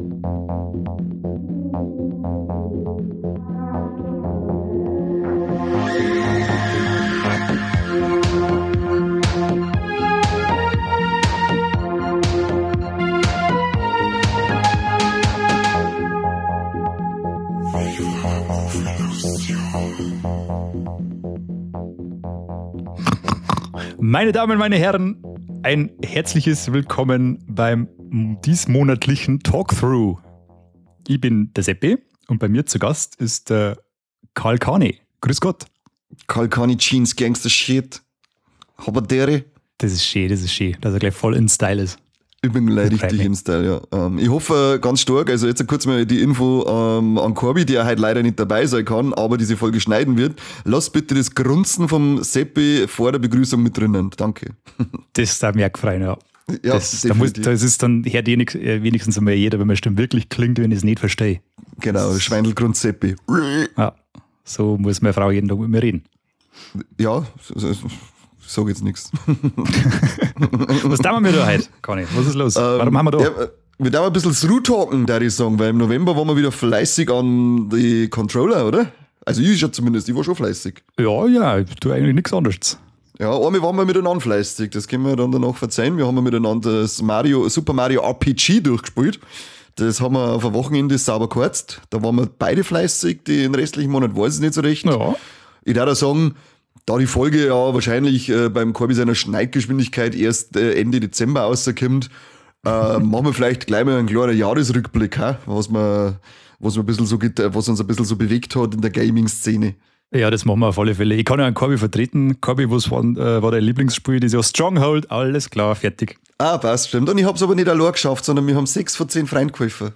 Meine Damen, meine Herren, ein herzliches Willkommen beim diesmonatlichen Talkthrough. Ich bin der Seppi und bei mir zu Gast ist der Karl Kani. Grüß Gott. Karl Kani Jeans, Gangster Shit. Haberdere. Das ist schön, dass er gleich voll in Style ist. Ich bin gleich richtig im Style, ja. Ich hoffe ganz stark, also jetzt kurz mal die Info an Corby, der heute leider nicht dabei sein kann, aber diese Folge schneiden wird. Lass bitte das Grunzen vom Seppi vor der Begrüßung mit drinnen. Danke. Das ist der Merkfreien, ja. Ja, das ist dann hört wenigstens einmal jeder, wenn man Stimme wirklich klingt, wenn ich es nicht verstehe. Genau, Schweindelgrund Seppi. Ja, so muss meine Frau jeden Tag mit mir reden. Ja, ich sage jetzt nichts. Was tun wir da heute, Conny? Was ist los? Warum haben wir da? Ja, wir dürfen ein bisschen through-talken, würde ich sagen, weil im November waren wir wieder fleißig an die Controller, oder? Also ich schon zumindest, ich war schon fleißig. Ja, ich tue eigentlich nichts anderes. Ja, einmal waren wir miteinander fleißig, das können wir dann danach verzeihen. Wir haben miteinander das Super Mario RPG durchgespielt. Das haben wir auf ein Wochenende sauber gekürzt. Da waren wir beide fleißig, den restlichen Monat weiß ich nicht so recht. Ja. Ich darf auch sagen, da die Folge ja wahrscheinlich beim Corby seiner Schneidgeschwindigkeit erst Ende Dezember rauskommt, machen wir vielleicht gleich mal einen kleinen Jahresrückblick, was uns ein bisschen so bewegt hat in der Gaming-Szene. Ja, das machen wir auf alle Fälle. Ich kann ja einen Corby vertreten. Corby, was war dein Lieblingsspiel? Das ist ja Stronghold. Alles klar, fertig. Ah, passt, stimmt. Und ich habe es aber nicht allein geschafft, sondern wir haben 6 von 10 Freunden geholfen.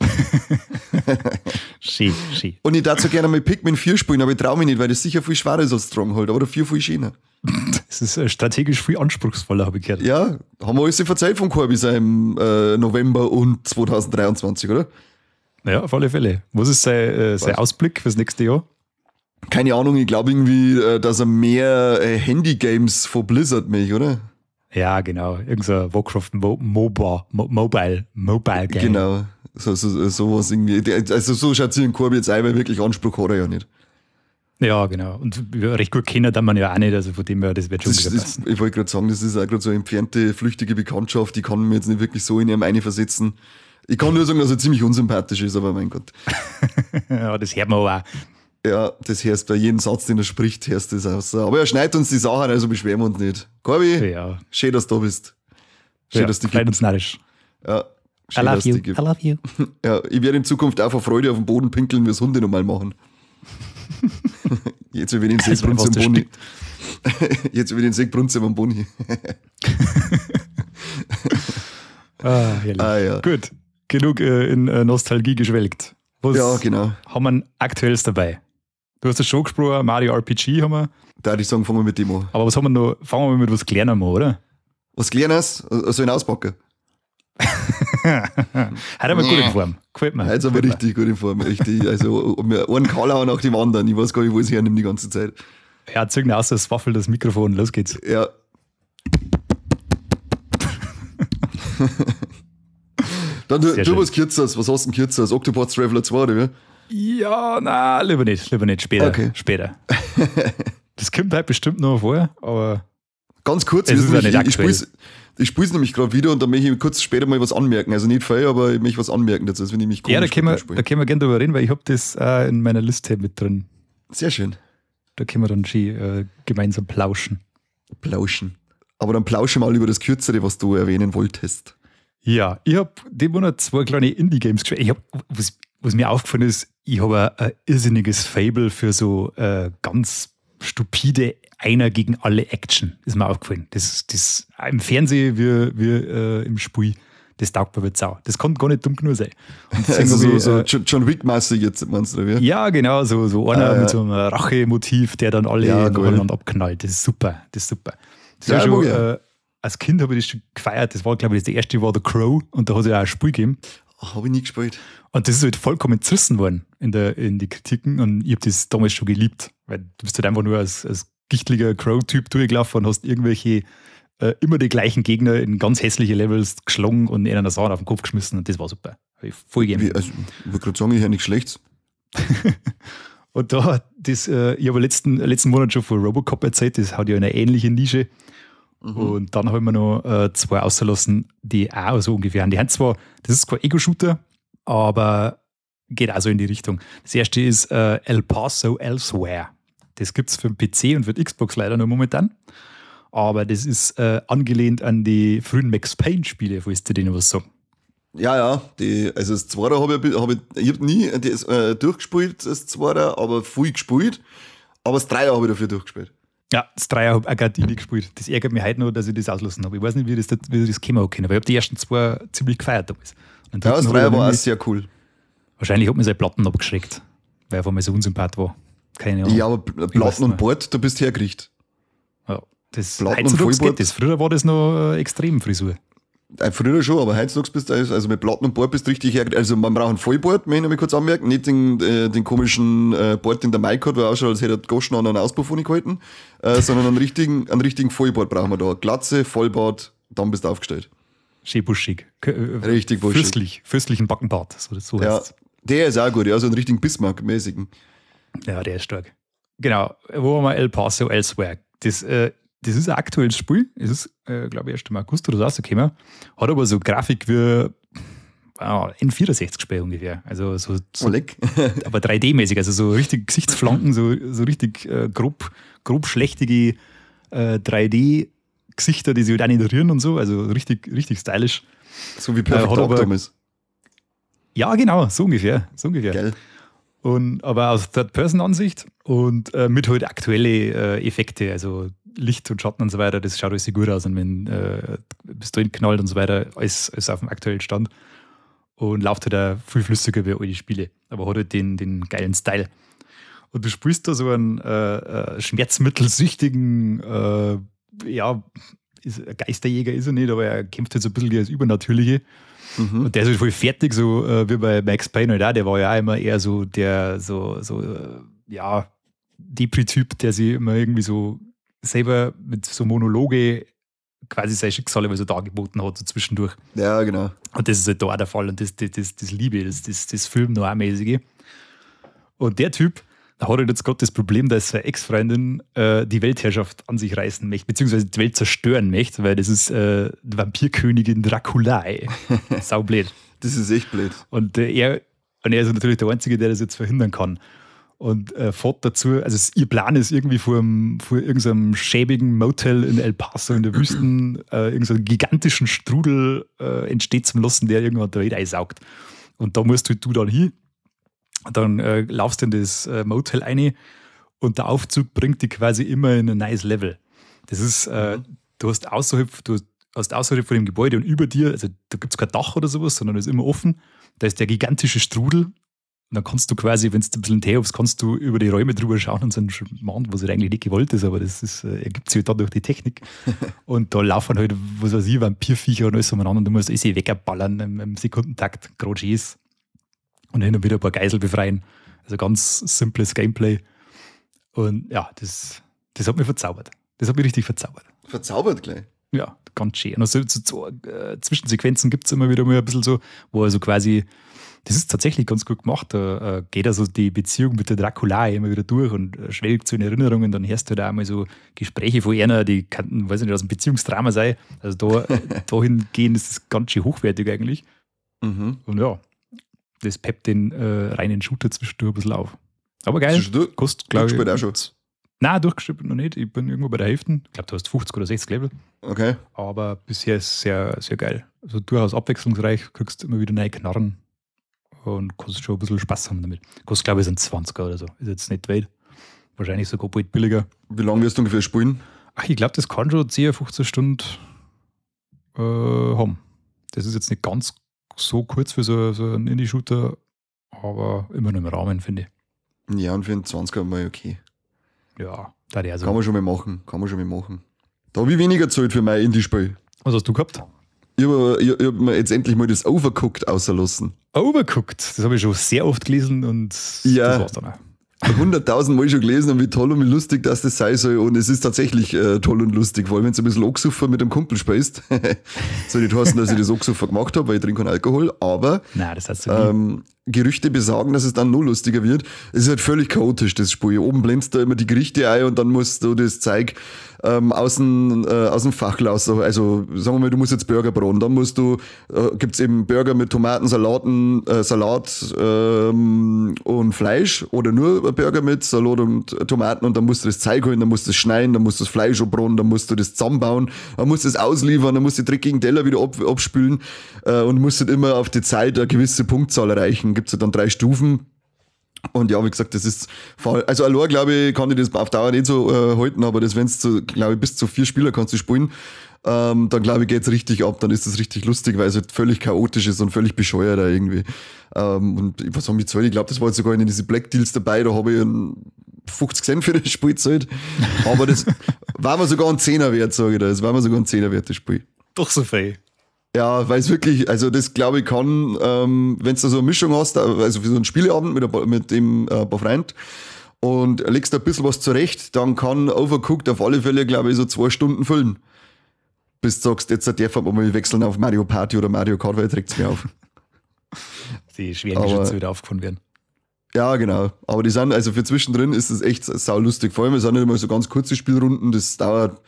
Schön. Und ich darf so gerne mal Pikmin 4 spielen, aber ich traue mich nicht, weil das sicher viel schwerer ist als Stronghold, aber dafür viel schöner. Das ist strategisch viel anspruchsvoller, habe ich gehört. Ja, haben wir alles verzeiht vom Corby im November und 2023, oder? Ja, auf alle Fälle. Was ist sein Ausblick fürs nächste Jahr? Keine Ahnung, ich glaube irgendwie, dass er mehr Handy-Games von Blizzard macht, oder? Ja, genau. Irgend so ein Warcraft Mobile Game. Genau. Sowas irgendwie. Also so schaut sich ein Corby jetzt ein, weil wirklich Anspruch hat er ja nicht. Ja, genau. Und recht gut kennen dann man ja auch nicht, also von dem her, das wird schon wieder passen. Ich wollte gerade sagen, das ist auch gerade so eine entfernte, flüchtige Bekanntschaft, die kann mir jetzt nicht wirklich so in ihrem eine versetzen. Ich kann nur sagen, dass er ziemlich unsympathisch ist, aber mein Gott. Ja, das hört man auch. Ja, das hörst bei jedem Satz, den er spricht, hörst du das aus. Aber er schneidet uns die Sachen, also beschweren wir uns nicht. Corby, ja. Schön, dass du da bist. Schön, dass du gibt. Uns narrisch. Ja, schön, I love you. Ja, ich werde in Zukunft auch vor Freude auf den Boden pinkeln, wie es Hunde normal machen. Jetzt will ich den Seebrunzen am Boni. Jetzt will ich den Seebrunzen am Boni. Herrlich. Ja. Gut, genug in Nostalgie geschwelgt. Was ja, genau. haben wir aktuelles dabei? Du hast das schon gesprochen, Mario RPG haben wir. Da würde ich sagen, fangen wir mit dem an. Aber was haben wir noch? Fangen wir mit was Kleinem an, oder? Was Kleines? Soll ich auspacken? Heute haben wir gut in Form. Gefällt mir. Heute sind wir richtig gut in Form. Richtig. Also, einen Kalauer nach dem anderen. Ich weiß gar nicht, wo ich hernehme die ganze Zeit. Ja, zügen aus das Waffel, das Mikrofon. Los geht's. Ja. Dann du was Kürzeres. Was hast du denn Kürzeres? Octopath Traveler 2, oder wie? Ja, na, lieber nicht. Später. Okay. Später. Das kommt halt bestimmt noch vor, aber. Ganz kurz, ich spiele es nämlich gerade wieder und da möchte ich kurz später mal was anmerken. Also nicht viel, aber ich möchte was anmerken dazu. Das finde ich mich komisch. Ja, da können wir gerne drüber reden, weil ich habe das in meiner Liste mit drin. Sehr schön. Da können wir dann schon gemeinsam plauschen. Aber dann plauschen wir mal über das Kürzere, was du erwähnen wolltest. Ja, ich habe den Monat 2 kleine Indie-Games gespielt. Was mir aufgefallen ist, ich habe ein irrsinniges Fable für so ganz stupide Einer gegen alle Action, ist mir aufgefallen. Das im Fernsehen wie im Spiel, das taugt mir wie Sau. Das kann gar nicht dumm genug sein. Und also so John Wick-mäßig jetzt, meinst du, oder wie? Ja, genau, so einer mit so einem Rache-Motiv, der dann alle nacheinander abknallt. Das ist super. Das war schon, als Kind habe ich das schon gefeiert. Das war, glaube ich, der erste war The Crow und da hat es ja auch ein Spiel gegeben. Habe ich nie gespielt. Und das ist halt vollkommen zerrissen worden in die Kritiken und ich habe das damals schon geliebt, weil du bist halt einfach nur als gichtliger Crow-Typ durchgelaufen und hast irgendwelche immer die gleichen Gegner in ganz hässliche Levels geschlagen und ihnen eine Sau auf den Kopf geschmissen und das war super. Habe ich voll gerne. Also, ich würde gerade sagen, ich höre nichts Schlechtes. Und da, ich habe letzten Monat schon von Robocop erzählt, das hat ja eine ähnliche Nische. Und dann haben wir noch zwei ausgelassen, die auch so ungefähr haben. Die haben zwar, das ist kein Ego-Shooter, aber geht auch so in die Richtung. Das erste ist El Paso Elsewhere. Das gibt es für den PC und für die Xbox leider nur momentan. Aber das ist angelehnt an die frühen Max Payne-Spiele, falls du denen was sagen. Ja, also das Zweite ich hab nie das, durchgespielt, das Zweite, aber viel gespielt. Aber das Dreier habe ich dafür durchgespielt. Ja, das Dreier habe ich auch gerade nie gespielt. Das ärgert mich heute noch, dass ich das auslassen habe. Ich weiß nicht, wie das gekommen hat, aber ich habe die ersten zwei ziemlich gefeiert damals. Ja, das Dreier war auch sehr cool. Wahrscheinlich hat mir seine Platten abgeschreckt, weil er von mir so unsympath war. Keine Ahnung. Ja, aber Platten und Bord, du bist hergerichtet. Ja, das Platten und Vollbord. Früher war das noch Extremfrisur. Früher schon, aber heutzutage bist du, also mit Platten und Bord bist du richtig hergerichtet. Also man braucht ein Vollbord, möchte ich noch kurz anmerken, nicht den komischen Bord, den der Mike hat, der ausschaut, als hätte er Goschen an einen Auspuff gehalten, sondern einen richtigen Vollbord brauchen wir da. Glatze, Vollbart, dann bist du aufgestellt. Schön buschig. Richtig buschig. Fürstlichen Backenbart, so ja, heißt es. Der ist auch gut, ja, so einen richtigen Bismarck-mäßigen. Ja, der ist stark. Genau, wo haben wir El Paso Elsewhere? Das ist ein aktuelles Spiel. Es ist, glaube ich, erst im August oder so rausgekommen. Hat aber so Grafik wie N64-Spiel ungefähr. Also so aber 3D-mäßig, also so richtig Gesichtsflanken, so richtig grob schlechtige 3D-Gesichter, die sich halt auch nicht rühren und so. Also richtig stylisch. So wie Perfect Dark damals. Ja, genau, so ungefähr. Geil. Aber aus Third-Person-Ansicht und mit halt aktuelle Effekte, also Licht und Schatten und so weiter, das schaut alles sehr gut aus und wenn Pistolen knallt und so weiter, alles auf dem aktuellen Stand und läuft halt auch viel flüssiger wie all die Spiele, aber hat halt den geilen Style. Und du spielst da so einen schmerzmittelsüchtigen, Geisterjäger ist er nicht, aber er kämpft halt so ein bisschen gegen das Übernatürliche. Und der ist halt voll fertig, so wie bei Max Payne halt auch. Der war ja auch immer eher so der Depri-Typ, der sich immer irgendwie so selber mit so Monologe quasi sein Schicksal immer so dargeboten hat, so zwischendurch. Ja, genau. Und das ist halt da auch der Fall und das liebe ich, das Film-Noir-mäßige. Und der Typ, da hat halt jetzt gerade das Problem, dass seine Ex-Freundin die Weltherrschaft an sich reißen möchte, beziehungsweise die Welt zerstören möchte, weil das ist die Vampirkönigin Draculae. Saublöd. Das ist echt blöd. Und er ist natürlich der Einzige, der das jetzt verhindern kann. Und fährt dazu, also ihr Plan ist irgendwie vor irgendeinem schäbigen Motel in El Paso in der Wüsten irgendeinen gigantischen Strudel entsteht zum lassen, der irgendwann der Welt einsaugt. Und da musst du dann hin. Dann laufst du in das Motel rein und der Aufzug bringt dich quasi immer in ein neues Level. Das ist, du hast außerhalb von dem Gebäude und über dir, also da gibt es kein Dach oder sowas, sondern es ist immer offen. Da ist der gigantische Strudel. Und dann kannst du quasi, wenn du ein bisschen Tee hast, kannst du über die Räume drüber schauen und so einen Schmarrn, was halt eigentlich nicht gewollt ist, aber das ergibt sich halt dann durch die Technik. Und da laufen halt, was weiß ich, Vampirviecher und alles umeinander und du musst alles wegballern im Sekundentakt, gerade Gs. Und hin und wieder ein paar Geisel befreien. Also ganz simples Gameplay. Und ja, das hat mich verzaubert. Das hat mich richtig verzaubert. Verzaubert gleich? Ja, ganz schön. Und also so Zwischensequenzen gibt es immer wieder mal ein bisschen so, wo also quasi, das ist tatsächlich ganz gut gemacht. Da geht also die Beziehung mit der Draculae immer wieder durch und schwelgt so in Erinnerungen. Dann hörst du da einmal so Gespräche von einer, die könnten, weiß ich nicht, aus einem Beziehungsdrama sein. Also dahingehend ist das ganz schön hochwertig eigentlich. Und ja, das peppt den reinen Shooter zwischendurch ein bisschen auf. Aber geil. Kostet, glaube ich. Auch schon. Nein, durchgespielt noch nicht. Ich bin irgendwo bei der Hälfte. Ich glaube, du hast 50 oder 60 Level. Okay. Aber bisher ist es sehr, sehr geil. Also durchaus abwechslungsreich, kriegst immer wieder neue Knarren und kannst schon ein bisschen Spaß haben damit. Kostet, glaube ich, sind 20er oder so. Ist jetzt nicht weit. Wahrscheinlich sogar bald billiger. Wie lange wirst du ungefähr spielen? Ach, ich glaube, das kann schon 10, 15 Stunden haben. Das ist jetzt nicht ganz so kurz für so einen Indie-Shooter, aber immer noch im Rahmen, finde ich. Ja, und für einen 20er mal okay. Ja, da der so. Kann man schon mal machen. Da habe ich weniger Zeit für mein Indie-Spiel. Was hast du gehabt? Ich hab mir jetzt endlich mal das Overcooked auslassen. Overcooked? Das habe ich schon sehr oft gelesen und ja, das war's dann auch. 100.000 Mal schon gelesen und wie toll und wie lustig das sein soll. Und es ist tatsächlich toll und lustig, vor allem wenn du ein bisschen Oxufer mit einem Kumpel spielst. Soll nicht heißen, dass ich das Oxufer gemacht habe, weil ich trinke keinen Alkohol, aber Nein, das heißt so Gerüchte besagen, dass es dann noch lustiger wird. Es ist halt völlig chaotisch, das Spiel. Oben blendest du immer die Gerichte ein und dann musst du das Zeug aus dem Fach lassen. Also sagen wir mal, du musst jetzt Burger braten. Dann gibt's eben Burger mit Tomaten, Salat und Fleisch oder nur Burger mit Salat und Tomaten und dann musst du das Zeug holen, dann musst du es schneiden, dann musst du das Fleisch abbraten, dann musst du das zusammenbauen, dann musst du es ausliefern, dann musst du die dreckigen Teller wieder abspülen und musst halt immer auf die Zeit eine gewisse Punktzahl erreichen. Gibt's ja dann 3 Stufen. Und ja, wie gesagt, das ist, also allein, glaube ich, kann ich das auf Dauer nicht so halten, aber das, wenn du, glaube ich, bis zu 4 Spieler kannst du spielen, dann glaube ich, geht's richtig ab, dann ist das richtig lustig, weil es halt völlig chaotisch ist und völlig bescheuert irgendwie. Und was haben die gezahlt? Ich glaube, das war jetzt sogar in diese Black Deals dabei, da habe ich 50 Cent für das Spiel gezahlt. Aber das war mir sogar ein 10er wert, sage ich da. Das war mir sogar ein 10er wert, das Spiel. doch so viel. Ja, weil es wirklich, also das glaube ich kann, wenn du so eine Mischung hast, also für so einen Spieleabend mit dem paar Freunden und legst da ein bisschen was zurecht, dann kann Overcooked auf alle Fälle, glaube ich, so 2 Stunden füllen. Bis du sagst, jetzt darf man mal wechseln auf Mario Party oder Mario Kart, weil trägt es mir auf. Die schweren Geschütze wieder aufgefahren werden. Ja, genau. Aber die sind, also für zwischendrin ist das echt saulustig. Vor allem, es sind nicht immer so ganz kurze Spielrunden, das dauert,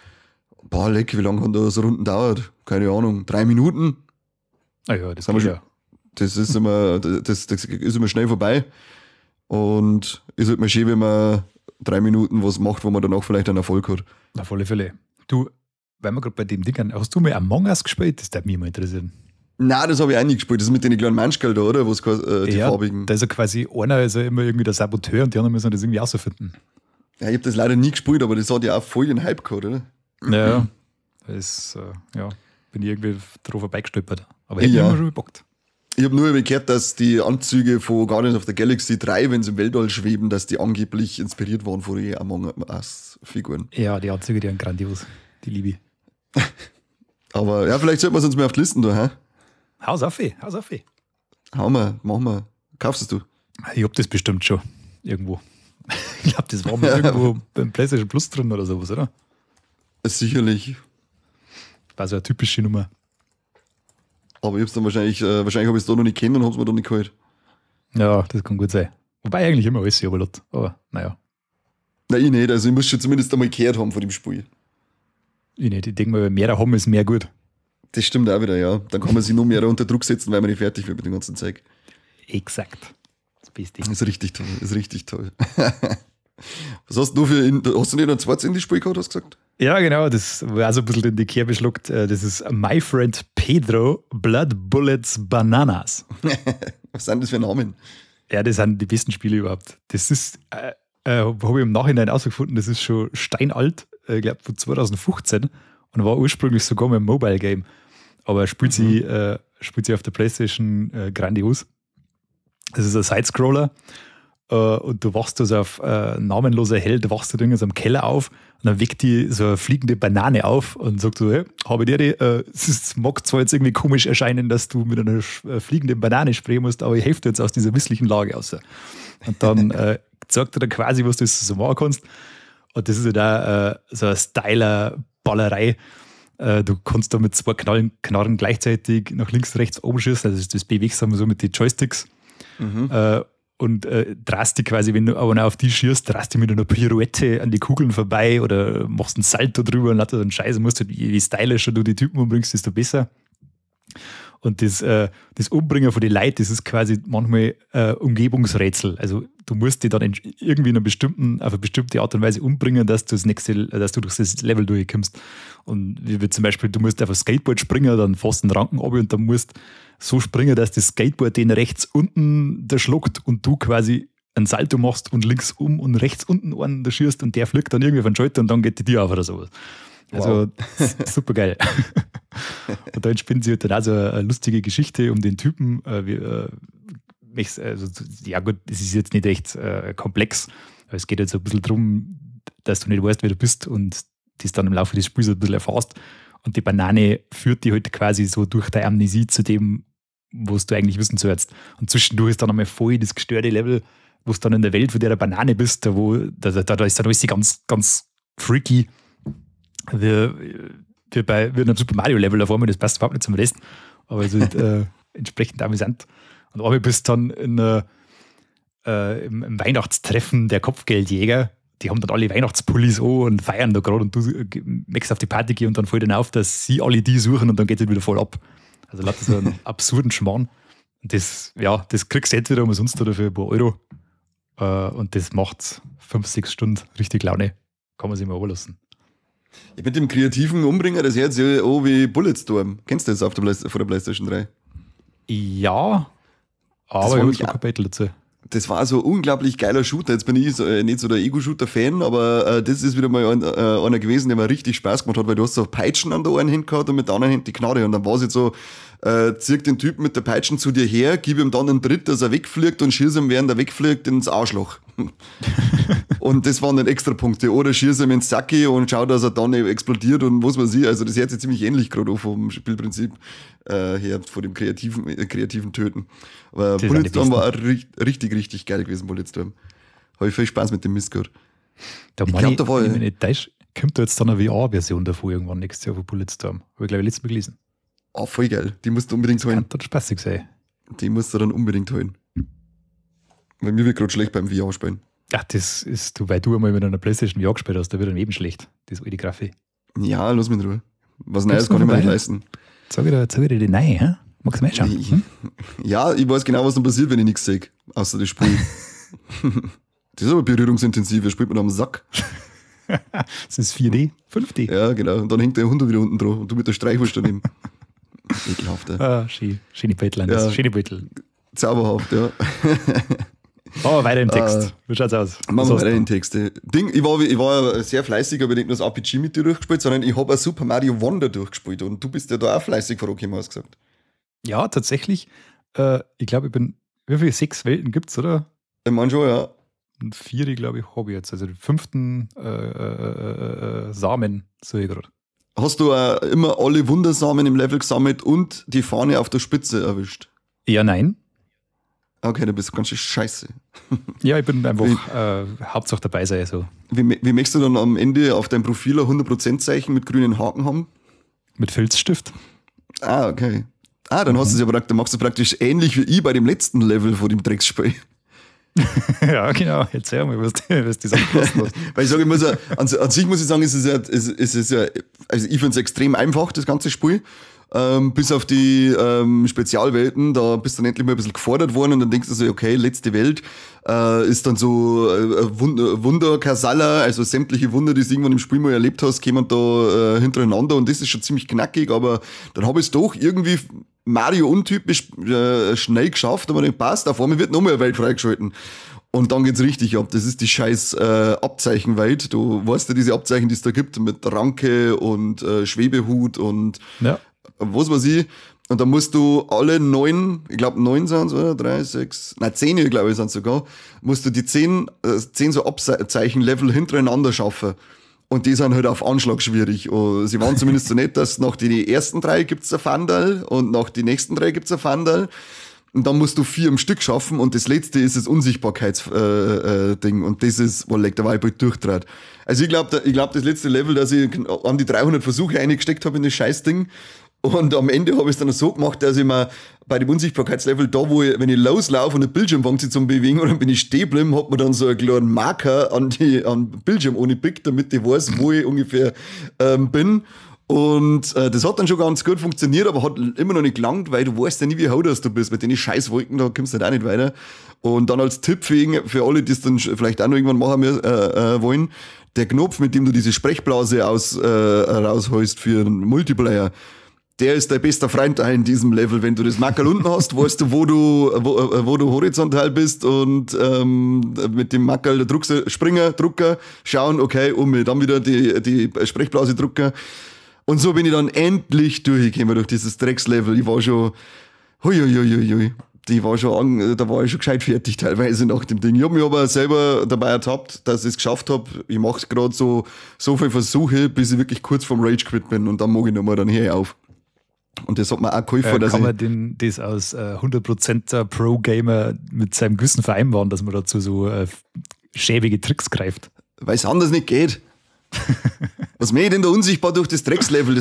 wie lange hat da so Runden dauert? Keine Ahnung, 3 Minuten? Ah ja, das Haben wir geht schon- ja. Das ist immer, das ist immer schnell vorbei. Und ist halt mal schön, wenn man 3 Minuten was macht, wo man danach vielleicht einen Erfolg hat. Auf alle Fälle. Du, weil wir gerade bei dem Ding sind, hast du mal Among Us gespielt? Das würde mich mal interessieren. Nein, das habe ich auch nie gespielt. Das ist mit den kleinen Manschkerl da, oder? Was die farbigen. Da ist ja quasi einer ist ja immer irgendwie der Saboteur und die anderen müssen das irgendwie rausfinden. Ja, ich habe das leider nie gespielt, aber das hat ja auch voll den Hype gehabt, oder? Ja, das bin ich irgendwie drauf vorbeigestolpert. Aber hätte Ja. ich immer schon gebockt. Ich habe nur gehört, dass die Anzüge von Guardians of the Galaxy 3, wenn sie im Weltall schweben, dass die angeblich inspiriert waren von den Among Us-Figuren. Ja, die Anzüge, die sind grandios. Die liebe ich. Aber ja, vielleicht sollten wir es uns mal auf die Listen tun, hä? Haus auf, haus auf. Machen wir. Kaufst es du? Ich hab das bestimmt schon irgendwo. Ich glaube, das war mal irgendwo beim PlayStation Plus drin oder sowas, oder? Sicherlich. War so eine typische Nummer. Aber ich hab's dann wahrscheinlich habe ich es da noch nicht kennen und hab's mir dann nicht geholt. Ja, das kann gut sein. Wobei eigentlich immer alles aber lot. Aber naja, Nein, ich nicht. Also ich muss schon zumindest einmal gehört haben von dem Spiel. ich nicht. Ich denke mal, mehr haben ist mehr gut. Das stimmt auch wieder, ja. Dann kann man sich noch mehr unter Druck setzen, weil man nicht fertig wird mit dem ganzen Zeug. Exakt. Das Beste. Ist richtig toll. Was hast du hast du nicht noch ein zweites Indie-Spiel gehabt, hast du gesagt? Ja, genau, das war also ein bisschen in die Kerbe schluckt. Das ist My Friend Pedro Blood Bullets Bananas. Was sind das für Namen? Ja, das sind die besten Spiele überhaupt. Das ist, habe ich im Nachhinein herausgefunden, das ist schon steinalt, ich glaube von 2015 und war ursprünglich sogar mal ein Mobile-Game. Aber spielt sie auf der PlayStation grandios. Das ist ein Sidescroller und du wachst also auf namenloser Held, wachst du irgendwie so im Keller auf und dann weckt die so eine fliegende Banane auf und sagt so, hey, habe dir die, es mag zwar jetzt irgendwie komisch erscheinen, dass du mit einer fliegenden Banane sprayen musst, aber ich helfe dir jetzt aus dieser misslichen Lage raus. Und dann sagt er dann quasi, was du so machen kannst. Und das ist ja da so eine Styler-Ballerei. Du kannst da mit 2 Knarren gleichzeitig nach links, rechts oben schießen. Also das bewegst du so mit den Joysticks. Und drast die quasi, wenn du aber noch auf die schießt, drast die mit einer Pirouette an die Kugeln vorbei oder machst einen Salto drüber und lauter so einen Scheiß. Musst du, je stylischer du die Typen umbringst, desto besser. Und das Umbringen von den Leuten, das ist quasi manchmal Umgebungsrätsel. Also du musst die dann irgendwie auf eine bestimmte Art und Weise umbringen, dass du durch das Level durchkommst. Und wie zum Beispiel, du musst auf ein Skateboard springen, dann fährst du einen Ranken ab und dann musst so springen, dass das Skateboard den rechts unten da schluckt und du quasi einen Salto machst und links um und rechts unten einen da schießt und der fliegt dann irgendwie auf den Schalter und dann geht die Tür auf oder sowas. Also super geil. Und da entspinnt sich halt dann auch so eine lustige Geschichte um den Typen. Ja gut, es ist jetzt nicht echt komplex, aber es geht jetzt so ein bisschen darum, dass du nicht weißt, wer du bist und das dann im Laufe des Spiels ein bisschen erfährst. Und die Banane führt dich halt quasi so durch deine Amnesie zu dem, was du eigentlich wissen sollst. Und zwischendurch ist dann einmal voll das gestörte Level, wo du dann in der Welt von der Banane bist, da ist dann alles ganz, ganz freaky. Wie bei einem Super Mario Level auf einmal, das passt überhaupt nicht zum Rest, aber es ist entsprechend amüsant. Und einmal bist du dann im Weihnachtstreffen der Kopfgeldjäger, die haben dann alle Weihnachtspullis an und feiern da gerade und du möchtest auf die Party gehen und dann fällt dann auf, dass sie alle die suchen und dann geht es wieder voll ab. Also lauter so einen absurden Schmarrn. Und das kriegst du entweder umsonst oder für ein paar Euro. Und das macht 5-6 Stunden richtig Laune. Kann man sich mal überlassen. Ich mit dem kreativen Umbringer, das hört sich auch wie Bulletstorm. Kennst du das von der PlayStation 3? Ja, aber ich habe kein Kapitel dazu. Das war so ein unglaublich geiler Shooter. Jetzt bin ich nicht so der Ego-Shooter-Fan, aber das ist wieder mal einer gewesen, der mir richtig Spaß gemacht hat, weil du hast so Peitschen an der einen Hand gehabt und mit der anderen Hand die Knarre. Und dann war es jetzt so, zirk den Typen mit der Peitschen zu dir her, gib ihm dann einen Tritt, dass er wegfliegt und schieß ihm, während er wegfliegt, ins Arschloch. Und das waren dann Extrapunkte. Oder schieß ihm ins Sacki und schau, dass er dann explodiert und was weiß ich. Also das hört sich ziemlich ähnlich gerade auch vom Spielprinzip her, von dem kreativen Töten. Aber Bulletstorm war auch richtig, richtig geil gewesen, Bulletstorm. Habe ich viel Spaß mit dem Mist gehabt. Ich glaube, da war kommt da jetzt dann eine VR-Version davor irgendwann nächstes Jahr von Bulletstorm. Habe ich, glaube ich, letztes Mal gelesen. Ah, voll geil. Die musst du unbedingt holen. Kann doch spaßig sein. Die musst du dann unbedingt holen. Weil mir wird gerade schlecht beim VR-Spielen. Ach, das ist, weil du einmal mit einer PlayStation VR gespielt hast, da wird dann eben schlecht. Das alte Grafik. Ja, lass mich in Ruhe. Was Neues kann ich mir nicht leisten. Sag ich dir die neue, hä? Magst du mal schauen? Ja, ich weiß genau, was dann passiert, wenn ich nichts sehe. Außer das Spiel. Das ist aber berührungsintensiv. Er spielt mit einem Sack. Das ist 4D, 5D. Ja, genau. Und dann hängt der Hund wieder unten drauf und du mit der Streichwurst daneben. Ekelhaft, ja. Ah, schöne Beutel. Ja. Schöne Beutel. Zauberhaft, ja. Machen wir weiter im Text. Wie schaut's aus? Machen wir weiter in den Text. Ich war sehr fleißig, aber nicht nur das RPG mit dir durchgespielt, sondern ich habe auch Super Mario Wonder durchgespielt und du bist ja da auch fleißig vorgekommen, hast du gesagt. Ja, tatsächlich. Ich glaube, wie viele 6 Welten gibt's, oder? Ich meine schon, ja. 4, glaube ich, habe ich jetzt. Also den 5. Samen sehe ich gerade. Hast du auch immer alle Wundersamen im Level gesammelt und die Fahne auf der Spitze erwischt? Ja, nein. Okay, du bist ganz schön scheiße. Ja, ich bin einfach Hauptsache dabei sein. So. Wie möchtest du dann am Ende auf deinem Profil ein 100%-Zeichen mit grünen Haken haben? Mit Filzstift. Ah, okay. Dann hast du dann machst du praktisch ähnlich wie ich bei dem letzten Level von dem Drecksspiel. Ja, genau. Erzähl mal, was die Sachen kosten hast. Weil ich sage, an sich muss ich sagen, es ist ja, also ich finde es extrem einfach, das ganze Spiel. Bis auf die Spezialwelten, da bist du dann endlich mal ein bisschen gefordert worden und dann denkst du so, okay, letzte Welt ist dann so Wunder Kasala, also sämtliche Wunder, die du irgendwann im Spiel mal erlebt hast, kommen da hintereinander und das ist schon ziemlich knackig, aber dann habe ich es doch irgendwie Mario untypisch schnell geschafft, aber nicht passt, auf einmal wird noch mehr eine Welt freigeschalten. Und dann geht's richtig ab. Das ist die scheiß Abzeichenwelt. Du weißt ja diese Abzeichen, die es da gibt, mit Ranke und Schwebehut und was weiß ich. Und dann musst du alle 9, ich glaube 9 sind es, oder? 3, 6, 10, glaube ich, sind es sogar, musst du die 10 so Abzeichen-Level hintereinander schaffen. Und die sind halt auf Anschlag schwierig. Und sie waren zumindest so nett, dass nach die ersten 3 gibt's ein Fandal und nach die nächsten 3 gibt's ein Fandal. Und dann musst du 4 am Stück schaffen und das letzte ist das Unsichtbarkeitsding und das ist, wo da war ich bald durchtrat. Also ich glaube, das letzte Level, dass ich an die 300 Versuche eingesteckt habe in das Scheißding und am Ende habe ich es dann so gemacht, dass ich mir bei dem Unsichtbarkeitslevel da, wenn ich loslaufe und der Bildschirm fängt sich zum Bewegen und dann bin ich stehen geblieben, hat mir dann so einen kleinen Marker an Bildschirm ohne Pick, damit ich weiß, wo ich ungefähr bin. Und das hat dann schon ganz gut funktioniert, aber hat immer noch nicht gelangt, weil du weißt ja nie, wie haudas du bist. Mit den Scheißwolken, da kommst du halt auch nicht weiter. Und dann als Tipp für alle, die es dann vielleicht auch noch irgendwann machen wollen, der Knopf, mit dem du diese Sprechblase rausholst für einen Multiplayer, der ist dein bester Freund in diesem Level. Wenn du das Mackerl unten hast, weißt du, wo du horizontal bist und mit dem Mackerl Drucker, schauen, okay, dann wieder die Sprechblase drucken. Und so bin ich dann endlich durchgekommen durch dieses Dreckslevel. Ich war schon, da war ich schon gescheit fertig teilweise nach dem Ding. Ich habe mich aber selber dabei ertappt, dass ich es geschafft habe. Ich mache gerade so viele Versuche, bis ich wirklich kurz vorm Rage Quit bin und dann mag ich nochmal, dann höre ich auf. Und das hat man auch geholfen, dass kann man das als 100% Pro-Gamer mit seinem Gewissen vereinbaren, dass man dazu so schäbige Tricks greift. Weil es anders nicht geht. Was mäht denn da unsichtbar durch das Dreckslevel?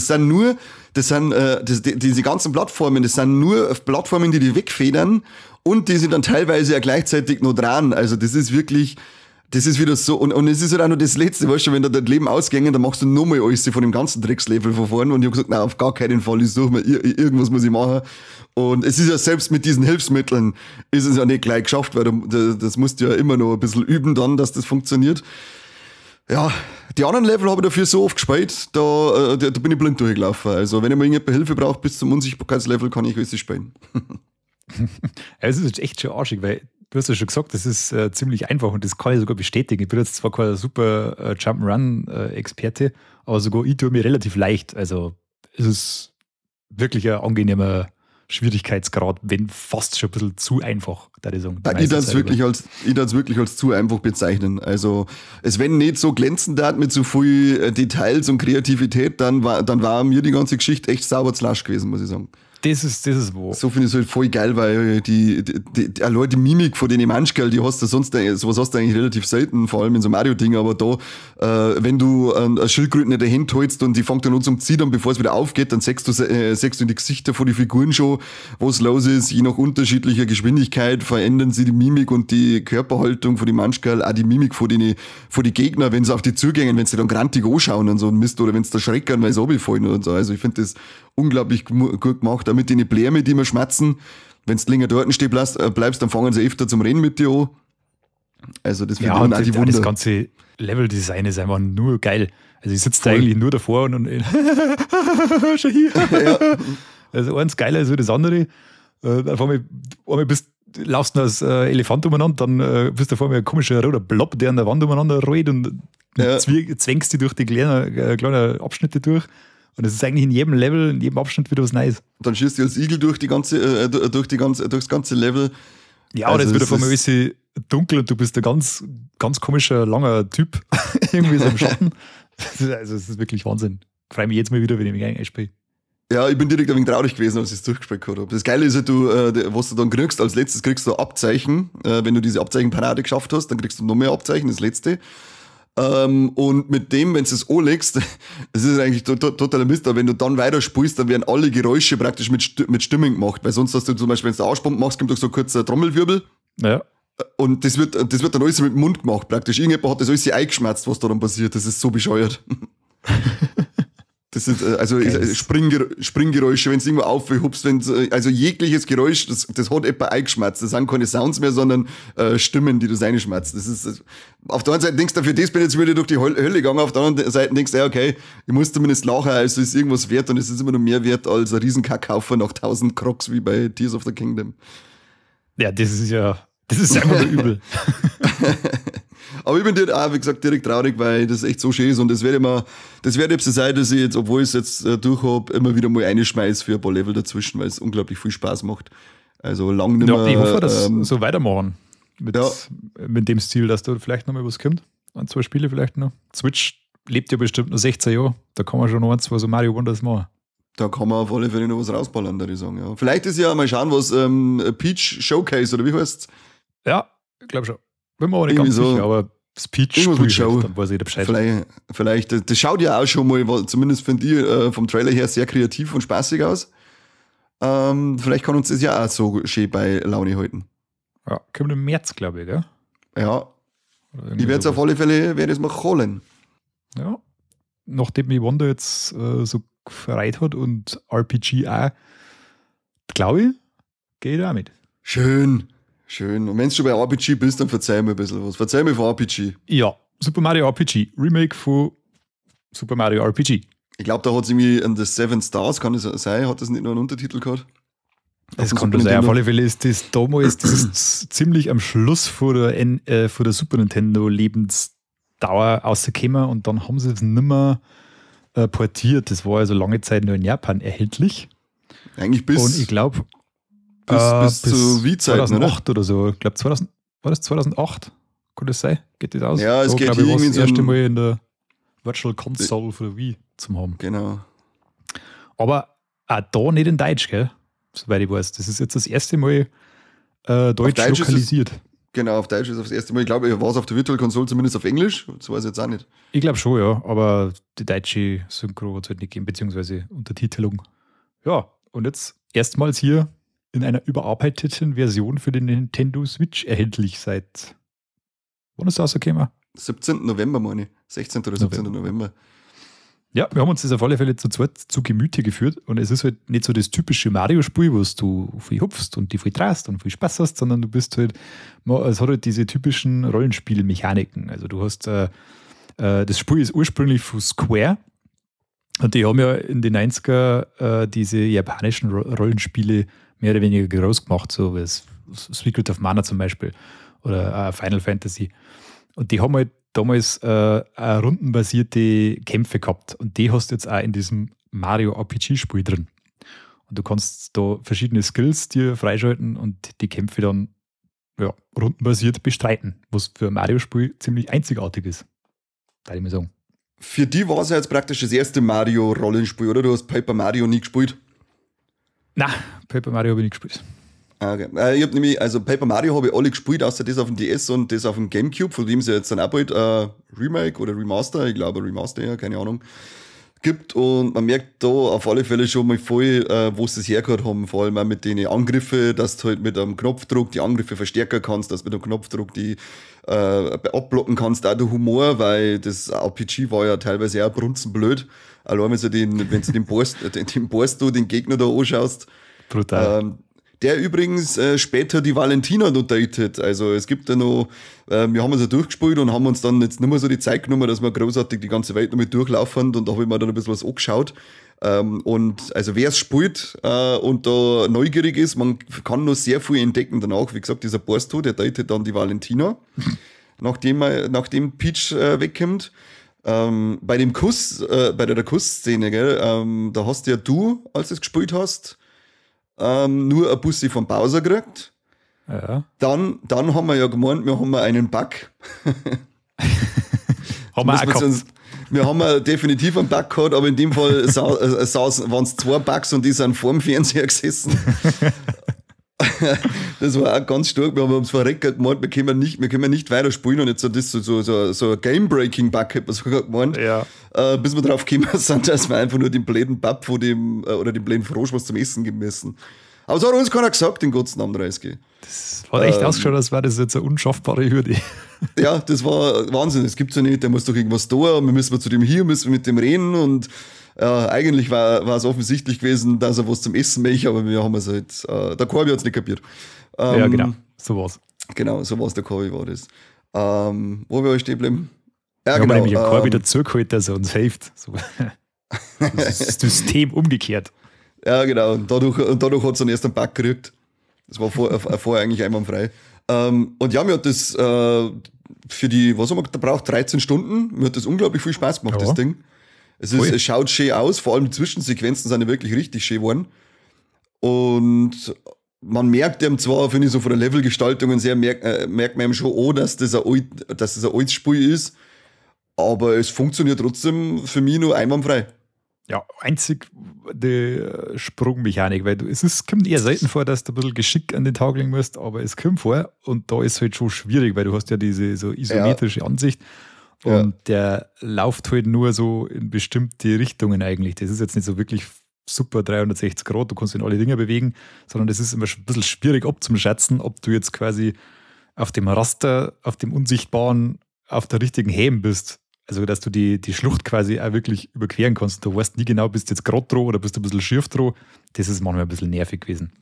Diese ganzen Plattformen, das sind nur Plattformen, die wegfedern und die sind dann teilweise ja gleichzeitig noch dran. Also das ist wirklich, das ist wieder so, und es ist halt auch noch das Letzte, weißt du, wenn da das Leben ausgängen, dann machst du nochmal alles von dem ganzen Dreckslevel von vorne und ich habe gesagt, nein, auf gar keinen Fall, ich suche mir, irgendwas muss ich machen. Und es ist ja selbst mit diesen Hilfsmitteln, ist es ja nicht gleich geschafft, weil das musst du ja immer noch ein bisschen üben dann, dass das funktioniert. Ja, die anderen Level habe ich dafür so oft gespielt, da bin ich blind durchgelaufen. Also wenn ich mal irgendjemand Hilfe brauche bis zum Unsichtbarkeitslevel, kann ich alles spielen. Es ist echt schon arschig, weil du hast ja schon gesagt, das ist ziemlich einfach und das kann ich sogar bestätigen. Ich bin jetzt zwar kein super Jump'n'Run-Experte, aber sogar ich tue mir relativ leicht. Also es ist wirklich ein angenehmer Schwierigkeitsgrad, wenn fast schon ein bisschen zu einfach, würde ich sagen. Ich darf es wirklich als zu einfach bezeichnen. Also, es wenn nicht so glänzend hat mit so viel Details und Kreativität, dann war mir die ganze Geschichte echt sauber zu lasch gewesen, muss ich sagen. Das ist wo. So finde ich es halt voll geil, weil die Mimik von den Menschkerl, die hast du sonst, sowas hast du eigentlich relativ selten, vor allem in so Mario-Ding, aber da, wenn du eine Schildkröte in der Hand hältst und die fängt dann an zum Zittern, bevor es wieder aufgeht, dann siehst du in die Gesichter von den Figuren schon, was los ist. Je nach unterschiedlicher Geschwindigkeit verändern sie die Mimik und die Körperhaltung von den Menschkerl, auch die Mimik von den Gegner, wenn sie auf die zugängen, wenn sie dann grantig anschauen und so ein Mist, oder wenn sie da schreckern, weil sie runterfallen und so. Also ich finde das unglaublich gut gemacht, damit die Bläme, die wir schmatzen, wenn du länger dort stehen bleibst, dann fangen sie öfter zum Reden mit dir an. Also das finde ich auch die Wunder. Das ganze Level-Design ist einfach nur geil. Also ich sitze da eigentlich nur davor und schon hier. Ja. Also eins geiler als das andere. Auf einmal laufst du als Elefant umeinander, dann bist du vor mir ein komischer roter Blob, der an der Wand umeinander rollt und zwängst dich durch die kleinen Abschnitte durch. Und es ist eigentlich in jedem Level, in jedem Abschnitt wieder was Neues. Dann schießt du als Igel durchs ganze Level. Ja, oder es wird auf einmal ein bisschen dunkel und du bist ein ganz, ganz komischer, langer Typ. Irgendwie so im Schatten. Also es ist wirklich Wahnsinn. Ich freue mich jetzt mal wieder, wenn ich mich einspiele. Ja, ich bin direkt ein wenig traurig gewesen, als ich es durchgespielt habe. Das Geile ist ja, was du dann kriegst, als letztes kriegst du Abzeichen. Wenn du diese Abzeichenparade geschafft hast, dann kriegst du noch mehr Abzeichen, das letzte. Und mit dem, wenn du es anlegst, das ist eigentlich totaler Mist, aber wenn du dann weiterspielst, dann werden alle Geräusche praktisch mit Stimmen gemacht, weil sonst hast du zum Beispiel, wenn du Arschpumpen machst, kommt doch so ein kurzer Trommelwirbel. Ja. Und das wird dann alles mit dem Mund gemacht praktisch. Irgendjemand hat das alles eingeschmerzt, was da dann passiert. Das ist so bescheuert. Das ist Springgeräusche, wenn du irgendwo aufhupst, also jegliches Geräusch, das hat jemand eingeschmerzt. Das sind keine Sounds mehr, sondern Stimmen, die du reinschmerzt. Das ist, auf der einen Seite denkst du, für das bin ich jetzt wieder durch die Hölle gegangen, auf der anderen Seite denkst du, ja, okay, ich muss zumindest lachen, also ist irgendwas wert und es ist immer noch mehr wert als ein Riesenkackhaufen nach 1000 Crocs wie bei Tears of the Kingdom. Ja, das ist einfach nur übel. Aber ich bin auch, wie gesagt, direkt traurig, weil das echt so schön ist und das wird jetzt so sein, dass ich jetzt, obwohl ich es jetzt durch habe, immer wieder mal reinschmeiß für ein paar Level dazwischen, weil es unglaublich viel Spaß macht. Also lang nicht mehr. Ja, ich hoffe, dass so weitermachen. Mit dem Stil, dass da vielleicht noch mal was kommt. Ein, zwei Spiele vielleicht noch. Switch lebt ja bestimmt noch 16 Jahre. Da kann man schon noch ein, zwei so Mario Wonders machen. Da kann man auf alle Fälle noch was rausballern, würde ich sagen. Ja. Vielleicht ist ja mal schauen, was Peach Showcase, oder wie heißt es? Ja, ich glaube schon. Bin mir aber nicht ganz sicher, aber das Peach dann weiß jeder Bescheid. Vielleicht, das schaut ja auch schon mal, zumindest finde ich, vom Trailer her sehr kreativ und spaßig aus. Vielleicht kann uns das ja auch so schön bei Laune halten. Ja, kommt im März, glaube ich, gell? Ja. Ich werde es auf alle Fälle mal holen. Ja. Nachdem mich Wanda jetzt so gefreut hat und RPG auch, glaube ich, gehe ich da auch mit. Schön. Und wenn du schon bei RPG bist, dann verzeih mir ein bisschen was. Verzeih mir von RPG. Ja, Super Mario RPG. Remake von Super Mario RPG. Ich glaube, da hat es irgendwie an The Seven Stars, kann das sein? Hat das nicht noch einen Untertitel gehabt? Das kann sein. Auf alle Fälle ist das damals ziemlich am Schluss vor der Super Nintendo Lebensdauer rausgekommen und dann haben sie es nicht mehr portiert. Das war also lange Zeit nur in Japan erhältlich. Eigentlich bis. Und ich glaube, bis zur Wii-Zeit, 2008 oder so. Ich glaube, war das 2008? Kann das sein? Geht das aus? Ja, es geht hier irgendwie das erste Mal in der Virtual Console für Wii zum haben. Genau. Aber auch da nicht in Deutsch, gell? Soweit ich weiß. Das ist jetzt das erste Mal deutsch lokalisiert. Genau, auf Deutsch ist es das erste Mal. Ich glaube, war es auf der Virtual Console zumindest auf Englisch. Das weiß ich jetzt auch nicht. Ich glaube schon, ja. Aber die deutsche Synchro hat es halt nicht gegeben, beziehungsweise Untertitelung. Ja, und jetzt erstmals hier in einer überarbeiteten Version für den Nintendo Switch erhältlich seit. Wann ist das rausgekommen? 17. November, meine ich. 16. oder 17. November. Ja, wir haben uns das auf alle Fälle zu zweit zu Gemüte geführt und es ist halt nicht so das typische Mario-Spiel, wo du viel hupfst und die viel traust und viel Spaß hast, sondern du bist halt, es hat halt diese typischen Rollenspielmechaniken. Also du hast, das Spiel ist ursprünglich von Square und die haben ja in den 90er diese japanischen Rollenspiele mehr oder weniger groß gemacht, so wie das Secret of Mana zum Beispiel oder Final Fantasy. Und die haben halt damals rundenbasierte Kämpfe gehabt. Und die hast du jetzt auch in diesem Mario RPG-Spiel drin. Und du kannst da verschiedene Skills dir freischalten und die Kämpfe dann rundenbasiert bestreiten, was für ein Mario-Spiel ziemlich einzigartig ist. Kann ich mal sagen. Für die war es ja jetzt praktisch das erste Mario-Rollenspiel, oder? Du hast Paper Mario nie gespielt? Nein, Paper Mario habe ich nicht gespielt. Okay. Ich habe nämlich, also Paper Mario habe ich alle gespielt, außer das auf dem DS und das auf dem Gamecube, von dem es ja jetzt dann auch bald Remake oder Remaster, ich glaube Remaster, ja, keine Ahnung, gibt. Und man merkt da auf alle Fälle schon mal voll, wo sie das hergehört haben, vor allem auch mit den Angriffen, dass du halt mit einem Knopfdruck die Angriffe verstärken kannst, dass du mit einem Knopfdruck die abblocken kannst, auch der Humor, weil das RPG war ja teilweise auch brunzenblöd. Allein wenn du den Boss den Gegner da anschaust. Brutal. Der übrigens später die Valentina datet. Also es gibt da noch, wir haben uns ja durchgespielt und haben uns dann jetzt nicht mehr so die Zeit genommen, dass wir großartig die ganze Welt noch mit durchlaufen und da habe ich mir dann ein bisschen was angeschaut. Und also wer es spielt und da neugierig ist, man kann noch sehr viel entdecken danach. Wie gesagt, dieser Borsto, der datet dann die Valentina, nachdem Peach wegkommt. Bei dem Kuss, bei der Kussszene, gell, da hast ja du, als du es gespielt hast, nur ein Bussi von Bowser gekriegt. Ja. Dann haben wir ja gemeint, wir haben einen Bug. Haben wir auch gehabt. Wir haben definitiv einen Bug gehabt, aber in dem Fall waren es 2 Bugs und die sind vor dem Fernseher gesessen. Das war auch ganz stark. Wir haben uns verreckt gemeint, wir können nicht weiterspielen und jetzt das so ein Game-Breaking-Bug, hat man sogar gemeint. Ja. Bis wir drauf gekommen sind, dass wir einfach nur den bläden Bab von dem, oder den bläden Frosch was zum Essen geben müssen. Aber so hat uns keiner gesagt, den Gottes Namen Reisge. Das hat echt ausgeschaut, als wäre das jetzt eine unschaffbare Hürde. Ja, das war Wahnsinn. Das gibt's ja nicht. Der muss doch irgendwas tun. Wir müssen zu dem hier, müssen wir mit dem reden. Und eigentlich war es offensichtlich gewesen, dass er was zum Essen möchte, aber wir haben es halt, der Korbi hat es nicht kapiert. Ja, genau. So war's. Genau, so war's, der Korbi war das. Wo wir stehen bleiben? Ja, wir genau. haben nämlich einen Korbi dazugeholt, dass er uns hilft. So. Das System umgekehrt. Ja, genau. Und dadurch hat es dann erst einen Bug gekriegt. Das war vorher eigentlich einwandfrei. Und ja, mir hat das für die, was haben wir gebraucht, 13 Stunden, mir hat das unglaublich viel Spaß gemacht, das Ding. Es schaut schön aus, vor allem die Zwischensequenzen sind ja wirklich richtig schön geworden. Und man merkt eben zwar, finde ich, so von der Levelgestaltung und sehr, merkt man eben schon auch, dass das ein altes Spiel ist, aber es funktioniert trotzdem für mich nur einwandfrei. Ja, einzig die Sprungmechanik, weil es kommt eher selten vor, dass du ein bisschen Geschick an den Tag legen musst, aber es kommt vor und da ist es halt schon schwierig, weil du hast ja diese so isometrische Ansicht und der läuft halt nur so in bestimmte Richtungen eigentlich. Das ist jetzt nicht so wirklich super 360 Grad, du kannst in alle Dinge bewegen, sondern das ist immer ein bisschen schwierig abzuschätzen, ob du jetzt quasi auf dem Raster, auf dem Unsichtbaren, auf der richtigen Häme bist. Also, dass du die Schlucht quasi auch wirklich überqueren kannst. Du weißt nie genau, bist du jetzt gerade dran oder bist du ein bisschen schief dran. Das ist manchmal ein bisschen nervig gewesen.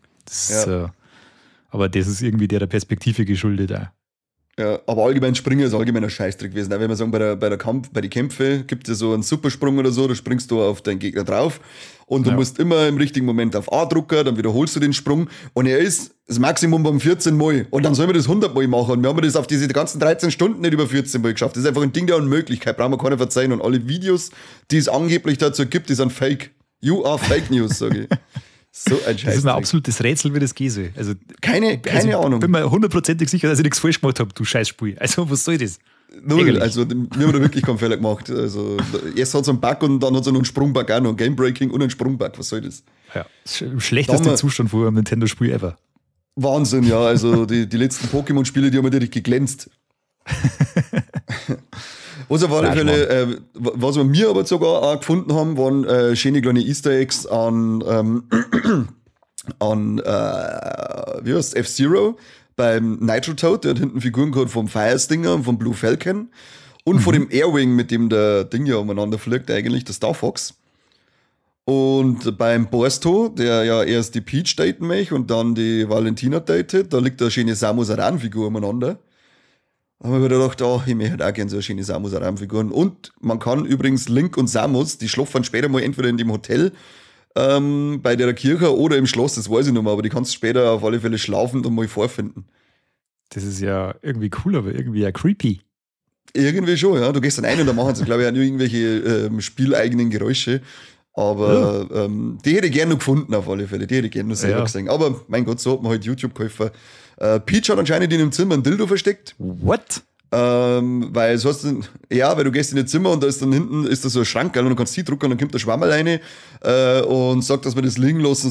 Aber das ist irgendwie der Perspektive geschuldet auch. Ja, aber allgemein Springen ist allgemein ein Scheißdreck gewesen. Auch wenn wir sagen, bei den Kämpfen gibt es ja so einen Supersprung oder so, da springst du auf deinen Gegner drauf und du musst immer im richtigen Moment auf A drücken, dann wiederholst du den Sprung und er ist das Maximum beim 14 Mal und dann sollen wir das 100 Mal machen und wir haben das auf diese ganzen 13 Stunden nicht über 14 Mal geschafft. Das ist einfach ein Ding der Unmöglichkeit, brauchen wir keiner verzeihen und alle Videos, die es angeblich dazu gibt, die sind fake. You are fake news, sage ich. So ein Scheiß. Das ist mir absolut das Rätsel, wie das geht soll. Also, keine Ahnung. Ich bin mir hundertprozentig sicher, dass ich nichts falsch gemacht habe, du Scheißspiel. Also, was soll das? Null, Eigentlich. also wir haben da wirklich keinen Fehler gemacht. Also, erst hat es einen Bug und dann hat es noch einen Sprungbug auch noch, einen Gamebreaking und einen Sprungbug. Was soll das? Ja, schlechteste Zustand von einem Nintendo-Spiel ever. Wahnsinn, ja. Also die letzten Pokémon-Spiele, die haben natürlich geglänzt. Was auf alle Fälle, was wir mir aber sogar auch gefunden haben, waren schöne kleine Easter Eggs an wie heißt F-Zero beim Nitro Toad, der hat hinten Figuren gehabt vom Fire Stinger und vom Blue Falcon und von dem Airwing, mit dem der Ding ja umeinander fliegt, eigentlich der Star Fox. Und beim Borsto, der ja erst die Peach daten möchte und dann die Valentina datet, da liegt eine schöne Samus Aran-Figur umeinander. Da haben wir wieder gedacht, ich möchte halt auch gerne so eine schöne Samus Aran-Figuren. Und man kann übrigens Link und Samus, die schlafen später mal entweder in dem Hotel bei der Kirche oder im Schloss, das weiß ich nicht mehr, aber die kannst du später auf alle Fälle schlafen und mal vorfinden. Das ist ja irgendwie cool, aber irgendwie ja creepy. Irgendwie schon, ja. Du gehst dann ein und dann machen sie, glaube ich, auch nur irgendwelche spieleigenen Geräusche. Aber die hätte ich gerne noch gefunden, auf alle Fälle. Die hätte ich gerne noch selber gesehen. Aber mein Gott, so hat man halt YouTube-Käufer. Peach hat anscheinend in dem Zimmer ein Dildo versteckt. What? Weil so hast du, weil du gehst in ein Zimmer und da ist dann hinten ist da so ein Schrank und du kannst die drücken und dann kommt der Schwamm alleine und sagt, dass man das liegen lassen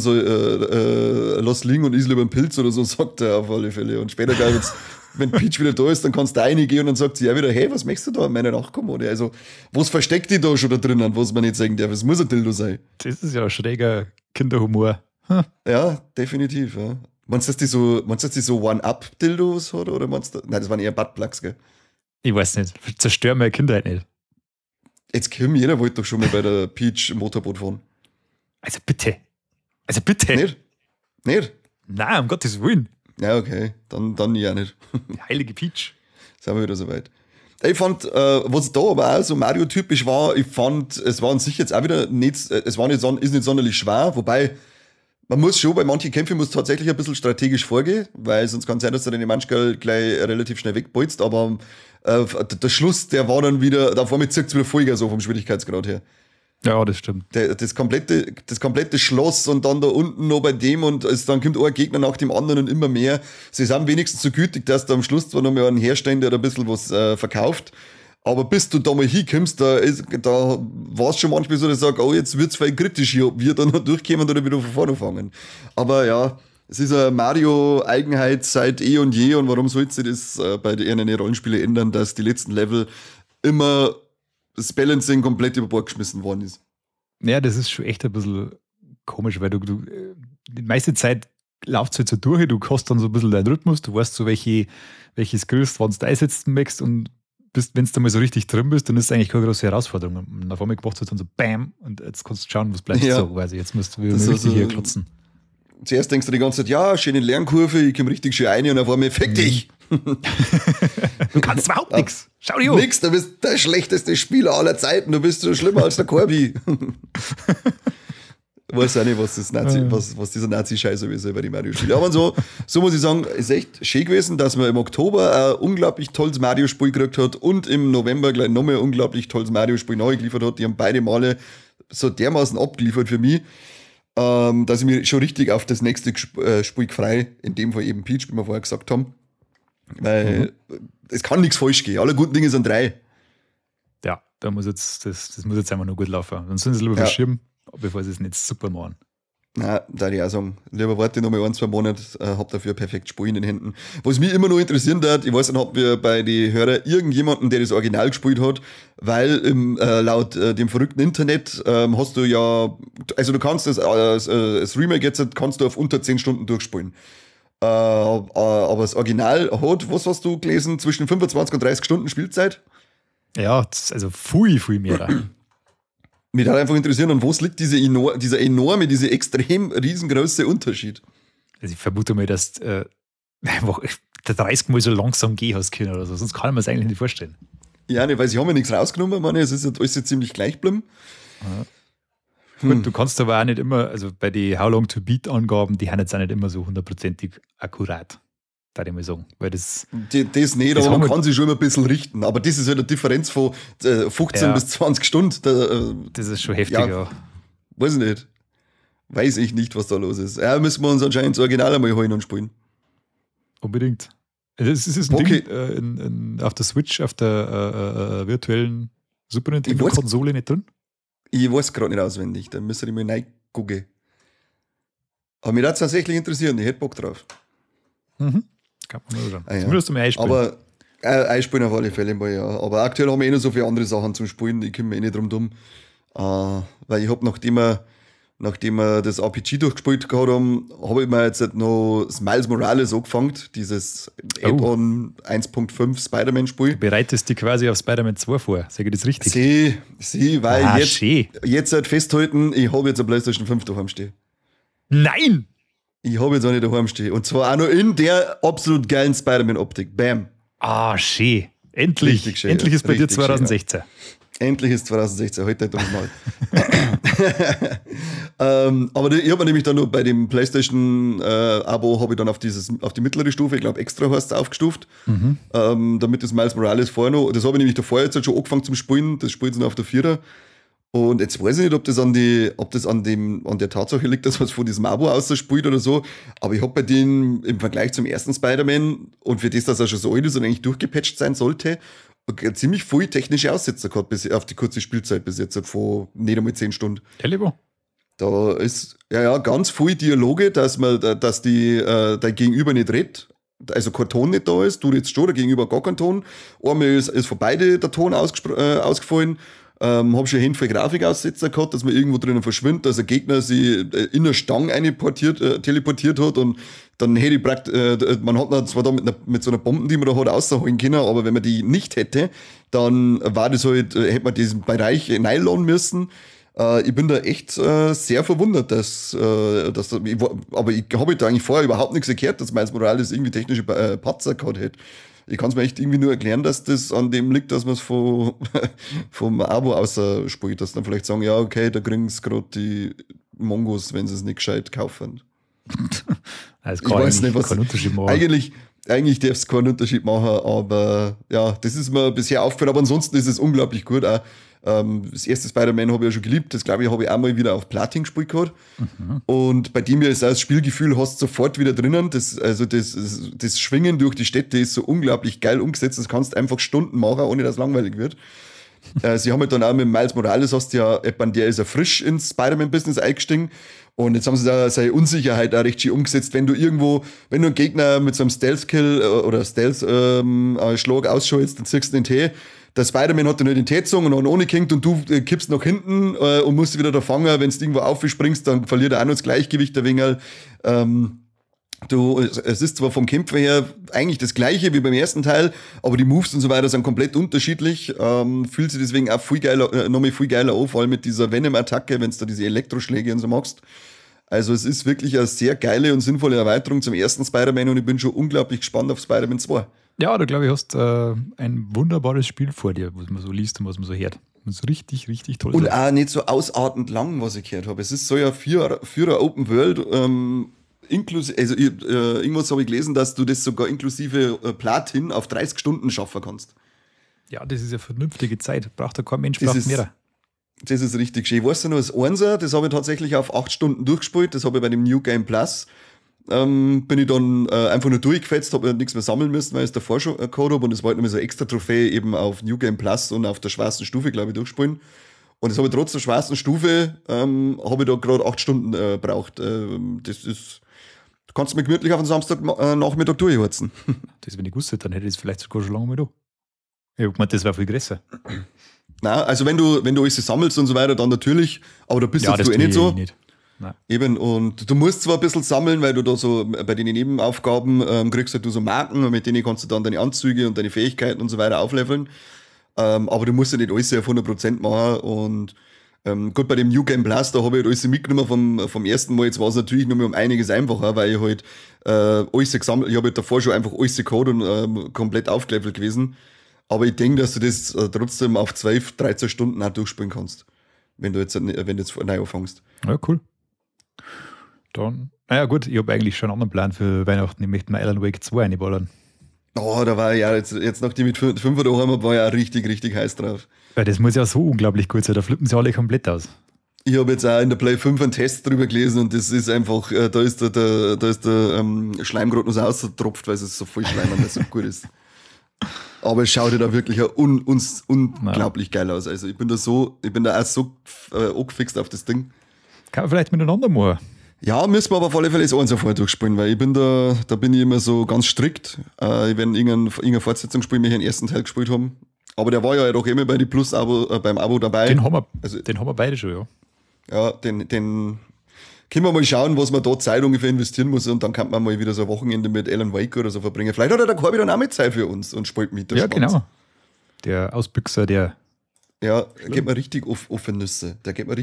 soll, lass liegen und isst lieber einen Pilz oder so, sagt er auf alle Fälle. Und später, glaube ich, wenn Peach wieder da ist, dann kannst du reingehen und dann sagt sie ja wieder, hey, was möchtest du da in meine Nachkommode? Also, was versteckt die da schon da drinnen, was man nicht sagen darf? Es muss ein Dildo sein. Das ist ja schräger Kinderhumor. Hm. Ja, definitiv, ja. Meinst du, dass die so One-Up-Dildos hat? Oder meinst du, nein, das waren eher Buttplugs, gell? Ich weiß nicht. Zerstör meine Kindheit nicht. Jetzt Kim, jeder wollte doch schon mal bei der Peach Motorboot fahren. Also bitte. Nicht? Nein, um Gottes Willen. Ja, okay. Dann ja nicht. Die heilige Peach. Sind wir wieder soweit. Ich fand, was da aber auch so Mario-typisch war, ich fand, es war an sich jetzt auch wieder nicht, ist nicht sonderlich schwer, wobei man muss schon, bei manchen Kämpfen muss tatsächlich ein bisschen strategisch vorgehen, weil sonst kann es sein, dass du den manchmal gleich relativ schnell wegbolzt, aber der Schluss, der war dann wieder, da vor mir zirkt es wieder Vollgas so vom Schwierigkeitsgrad her. Ja, das stimmt. Das komplette Schloss und dann da unten noch bei dem und dann kommt ein Gegner nach dem anderen und immer mehr. Sie sind wenigstens so gütig, dass da am Schluss zwar noch mal einen herstellen, der da ein bisschen was verkauft. Aber bis du da mal hinkommst, da war es schon manchmal so, dass ich sage, jetzt wird's vielleicht kritisch hier, ob wir dann noch durchkommen oder wieder von vorne fangen. Aber ja, es ist eine Mario-Eigenheit seit eh und je und warum sollte sich das bei den Rollenspielen ändern, dass die letzten Level immer das Balancing komplett über Bord geschmissen worden ist. Ja, das ist schon echt ein bisschen komisch, weil du die meiste Zeit läuft es halt so durch, du hast dann so ein bisschen deinen Rhythmus, du weißt so, welche Skills, wann du einsetzen möchtest und wenn du da mal so richtig drin bist, dann ist es eigentlich keine große Herausforderung. Und auf einmal macht es halt dann so BAM und jetzt kannst du schauen, was bleibt so quasi. Jetzt musst du wieder richtig hier klotzen. Zuerst denkst du die ganze Zeit, ja, schöne Lernkurve, ich komme richtig schön rein und auf einmal fick dich. Du kannst überhaupt nichts. Schau dir an. Nix, du bist der schlechteste Spieler aller Zeiten, du bist so schlimmer als der Corby. Ich weiß auch nicht, was dieser Nazi-Scheiß ist bei den Mario-Spielen. Aber so muss ich sagen, ist echt schön gewesen, dass man im Oktober ein unglaublich tolles Mario-Spiel gekriegt hat und im November gleich nochmal ein unglaublich tolles Mario-Spiel neu geliefert hat. Die haben beide Male so dermaßen abgeliefert für mich, dass ich mich schon richtig auf das nächste Spiel freue, in dem Fall eben Peach, wie wir vorher gesagt haben. Weil es kann nichts falsch gehen. Alle guten Dinge sind 3. Ja, das muss jetzt einfach nur gut laufen. Dann sollen sie lieber verschieben, bevor sie es nicht super machen. Nein, da ich auch sagen, lieber warte noch mal 1-2 Monate, hab dafür perfekt Spiel in den Händen. Was mich immer noch interessieren hat, ich weiß nicht, ob wir bei den Hörern irgendjemanden, der das Original gespielt hat, weil laut dem verrückten Internet hast du ja, also du kannst das Remake jetzt kannst du auf unter 10 Stunden durchspielen. Aber das Original hat, was hast du gelesen, zwischen 25 und 30 Stunden Spielzeit? Ja, also viel mehr. Mich hat einfach interessieren, an was liegt dieser extrem riesengroße Unterschied? Also ich vermute mal, dass einfach 30 Mal so langsam gehen hast können oder so, sonst kann man es eigentlich nicht vorstellen. Ja, nicht, weil sie haben ja nichts rausgenommen, ich meine, es ist alles jetzt ziemlich gleich geblieben. Gut, du kannst aber auch nicht immer, also bei den How Long to Beat Angaben, die haben jetzt auch nicht immer so 100%ig akkurat, da ich mal sagen. Weil das nicht, aber man kann sich schon immer ein bisschen richten. Aber das ist halt eine Differenz von 15 bis 20 Stunden. Das ist schon heftig, ja. Weiß ich nicht. Weiß ich nicht, was da los ist. Ja, müssen wir uns anscheinend das Original einmal holen und spielen. Unbedingt. Das ist ein Ding auf der Switch, auf der virtuellen Super Nintendo-Konsole nicht drin? Ich weiß gerade nicht auswendig, da müsste ich mal reingucken. Aber mich würde es tatsächlich interessieren, ich hätte Bock drauf. Kann man nur schauen. Ah, ja. Zumindest zum Einspielen. Aber einspielen auf alle Fälle mal, ja. Aber aktuell haben wir eh noch so viele andere Sachen zum Spielen, ich kümmere mich eh nicht drum dumm. Weil ich habe, nachdem wir das RPG durchgespielt gehabt haben, habe ich mir jetzt halt noch das Miles Morales angefangen, dieses Add-on 1.5 Spider-Man-Spiel. Du bereitest dich quasi auf Spider-Man 2 vor, sage ich das richtig? Weil schön. jetzt halt festhalten, ich habe jetzt eine PlayStation 5 daheim stehen. Nein! Ich habe jetzt eine daheim stehen. Und zwar auch noch in der absolut geilen Spider-Man-Optik. Bam. Schön. Endlich. Richtig schön, Endlich ist bei dir richtig schön, 2016. Endlich ist 2016, heute nicht mal. Aber ich habe mir nämlich dann noch bei dem PlayStation-Abo habe ich dann auf die mittlere Stufe, ich glaube extra heißt es, aufgestuft, damit das Miles Morales vorher noch, das habe ich nämlich davor jetzt halt schon angefangen zum Spielen, das spielt jetzt noch auf der Vierer. Und jetzt weiß ich nicht, ob das an der Tatsache liegt, dass man es von diesem Abo aus spielt oder so, aber ich habe bei denen im Vergleich zum ersten Spider-Man und für das, dass er schon so alt ist und eigentlich durchgepatcht sein sollte, ziemlich viel technische Aussetzer gehabt auf die kurze Spielzeit bis jetzt, von nicht einmal 10 Stunden. Lieber. Da ist ganz viel Dialoge, dass dein Gegenüber nicht redet, also kein Ton nicht da ist, du redest schon, der Gegenüber gar kein Ton. Einmal ist von beide der Ton ausgefallen. Hab schon Hände voll Grafikaussetzer gehabt, dass man irgendwo drinnen verschwindet, dass ein Gegner sich in eine Stange teleportiert hat und dann hätte ich man hat zwar da mit so einer Bombe, die man da hat, rausholen können, aber wenn man die nicht hätte, dann war das halt, hätte man diesen Bereich reinladen müssen. Ich bin da echt sehr verwundert, aber ich habe da eigentlich vorher überhaupt nichts erklärt, dass Miles Morales irgendwie technische Patzer gehabt hätte. Ich kann es mir echt irgendwie nur erklären, dass das an dem liegt, dass man es vom Abo außerspielt, dass dann vielleicht sagen, ja, okay, da kriegen es gerade die Mongos, wenn sie es nicht gescheit kaufen. Also ich weiß nicht, was keinen Unterschied machen. Eigentlich darf es keinen Unterschied machen, aber ja, das ist mir bisher aufgefallen, aber ansonsten ist es unglaublich gut auch. Das erste Spider-Man habe ich ja schon geliebt, das glaube ich habe ich auch mal wieder auf Platin gespielt gehabt. Und bei dem ist auch das Spielgefühl hast du sofort wieder drinnen, das Schwingen durch die Städte ist so unglaublich geil umgesetzt, das kannst du einfach Stunden machen, ohne dass es langweilig wird. Sie haben halt dann auch mit Miles Morales, hast du ja jemanden, der ist ja frisch ins Spider-Man-Business eingestiegen und jetzt haben sie da seine Unsicherheit auch richtig umgesetzt, wenn du einen Gegner mit so einem Stealth-Kill oder Stealth-Schlag ausschaltest, dann ziehst du den Tee. Der Spider-Man hat dann nicht den Tee gezogen und dann ohne gehängt und du kippst nach hinten und musst wieder da fangen, wenn du irgendwo aufspringst, dann verliert er auch noch das Gleichgewicht der Wingel. Es ist zwar vom Kämpfer her eigentlich das gleiche wie beim ersten Teil, aber die Moves und so weiter sind komplett unterschiedlich. Fühlt sich deswegen auch nochmal viel geiler an, vor allem mit dieser Venom-Attacke, wenn du da diese Elektroschläge und so magst. Also es ist wirklich eine sehr geile und sinnvolle Erweiterung zum ersten Spider-Man und ich bin schon unglaublich gespannt auf Spider-Man 2. Ja, da glaube ich, hast ein wunderbares Spiel vor dir, was man so liest und was man so hört. Das ist richtig, richtig toll. Und auch nicht so ausartend lang, was ich gehört habe. Es ist so ja für eine Open World, irgendwas habe ich gelesen, dass du das sogar inklusive Platin auf 30 Stunden schaffen kannst. Ja, das ist ja vernünftige Zeit. Braucht da kein Mensch, braucht mehr. Das ist richtig schön. Ich weiß ja nur, das Einser, das habe ich tatsächlich auf 8 Stunden durchgespielt. Das habe ich bei dem New Game Plus. Bin ich dann einfach nur durchgefetzt, habe nichts mehr sammeln müssen, weil ich es davor schon gehabt habe. Und das war halt noch so eine extra Trophäe eben auf New Game Plus und auf der schwarzen Stufe, glaube ich, durchspielen. Und das habe ich trotz der schwarzen Stufe, habe ich da gerade 8 Stunden braucht. Das ist, du kannst mir gemütlich auf den Samstagnachmittag durchheizen. Das, wenn ich wusste, dann hätte ich es vielleicht sogar schon lange mal da. Ich habe gemeint, das wäre viel größer. Nein, also wenn du alles sammelst und so weiter, dann natürlich, aber da bist ja, du nicht so. Nicht. Eben, und du musst zwar ein bisschen sammeln, weil du da so bei den Nebenaufgaben kriegst halt du so Marken und mit denen kannst du dann deine Anzüge und deine Fähigkeiten und so weiter aufleveln. Aber du musst ja nicht alles auf 100% machen und gut, bei dem New Game Plus, da habe ich halt alles mitgenommen vom ersten Mal. Jetzt war es natürlich noch mal um einiges einfacher, weil ich halt alles gesammelt, ich habe halt davor schon einfach alles gehabt und komplett aufgelevelt gewesen. Aber ich denke, dass du das trotzdem auf 12, 13 Stunden auch durchspielen kannst, wenn du jetzt neu anfängst. Ja, cool. Dann, naja gut, ich habe eigentlich schon einen anderen Plan für Weihnachten. Ich möchte mal Alan Wake 2 reinballern. Oh, da war ich ja jetzt nachdem ich mit 5 daheim habe, war ich auch richtig, richtig heiß drauf. Weil das muss ja so unglaublich gut sein, da flippen sie alle komplett aus. Ich habe jetzt auch in der Play 5 einen Test drüber gelesen und das ist einfach, da ist der Schleim gerade noch so ausgetropft, weil es so voll Schleim und so gut ist. Aber es schaut ja da wirklich unglaublich geil aus. Also ich bin da auch so angefixt auf das Ding. Kann man vielleicht miteinander machen. Ja, müssen wir aber auf alle Fälle das 1 vorher durchspielen, weil ich bin da bin ich immer so ganz strikt. Wenn irgendeine Fortsetzung spielen, wir den ersten Teil gespielt haben. Aber der war ja doch immer bei die Plus-Abo, beim Abo dabei. Den haben wir beide schon, ja. Ja, den können wir mal schauen, was man da Zeit ungefähr investieren muss und dann kann man mal wieder so ein Wochenende mit Alan Wake oder so verbringen. Vielleicht hat der Corby dann auch mit Zeit für uns und spielt mit. Ja, Schwanz. Genau. Der Ausbüchser, der. Ja, der geht mir richtig offene Nüsse.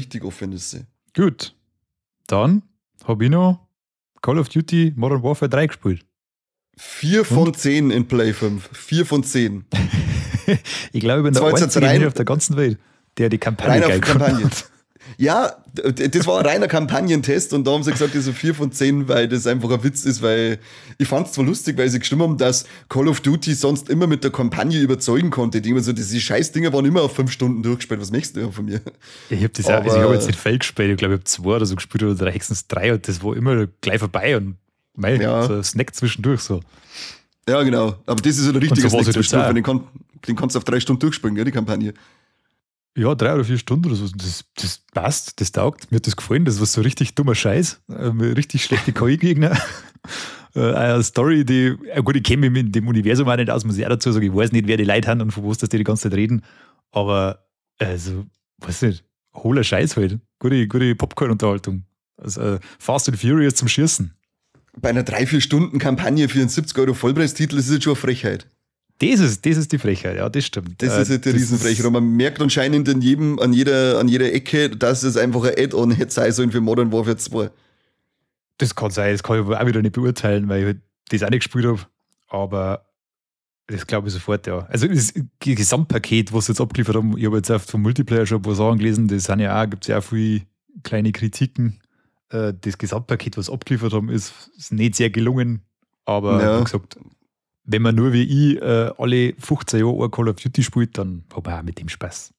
Gut. Dann habe ich noch Call of Duty Modern Warfare 3 gespielt. 4 von 10 in Play 5. 4 von 10. Ich glaube, ich bin der einzige auf der ganzen Welt, der die Kampagne geil fand. Ja, das war ein reiner Kampagnentest und da haben sie gesagt, das ist 4 von 10, weil das einfach ein Witz ist, weil ich fand es zwar lustig, weil sie gestimmt haben, dass Call of Duty sonst immer mit der Kampagne überzeugen konnte. Die immer so, diese Scheißdinger waren immer auf 5 Stunden durchgespielt. Was möchtest du von mir? Ich habe das auch, also ich habe jetzt nicht Feld gespielt, ich glaube, ich habe 2 oder so gespielt oder höchstens 3 und das war immer gleich vorbei und so ein Snack zwischendurch so. Ja, genau. Aber das ist ja der richtige Snack zwischendurch, den kannst du auf 3 Stunden durchspielen, gell, die Kampagne. Ja, 3 oder 4 Stunden oder so. Das passt, das taugt. Mir hat das gefallen. Das war so richtig dummer Scheiß. Richtig schlechte KI-Gegner. Eine Story, die, gut, ich kenne mich in dem Universum auch nicht aus, muss ich auch dazu sagen. Ich weiß nicht, wer die Leute haben und von was die ganze Zeit reden. Aber, also, weiß nicht, hohler Scheiß halt. Gute Popcorn-Unterhaltung. Also, Fast and Furious zum Schießen. Bei einer 3-4 Stunden Kampagne für einen 70 € Vollpreistitel ist es jetzt schon eine Frechheit. Das ist die Frechheit, ja, das stimmt. Das ist halt die Riesenfrechheit. Und man merkt anscheinend an jeder Ecke, dass es einfach ein Add-on hätte sein sollen für Modern Warfare 2. Das kann sein, das kann ich aber auch wieder nicht beurteilen, weil ich das auch nicht gespielt habe. Aber das glaube ich sofort, ja. Also das Gesamtpaket, was sie jetzt abgeliefert haben, ich habe jetzt oft vom Multiplayer schon ein paar Sachen gelesen, das sind ja auch, gibt es ja auch viele kleine Kritiken. Das Gesamtpaket, was sie abgeliefert haben, ist nicht sehr gelungen. Aber wie gesagt, wenn man nur wie ich alle 15 Jahre ein Call of Duty spielt, dann habe ich auch mit dem Spaß.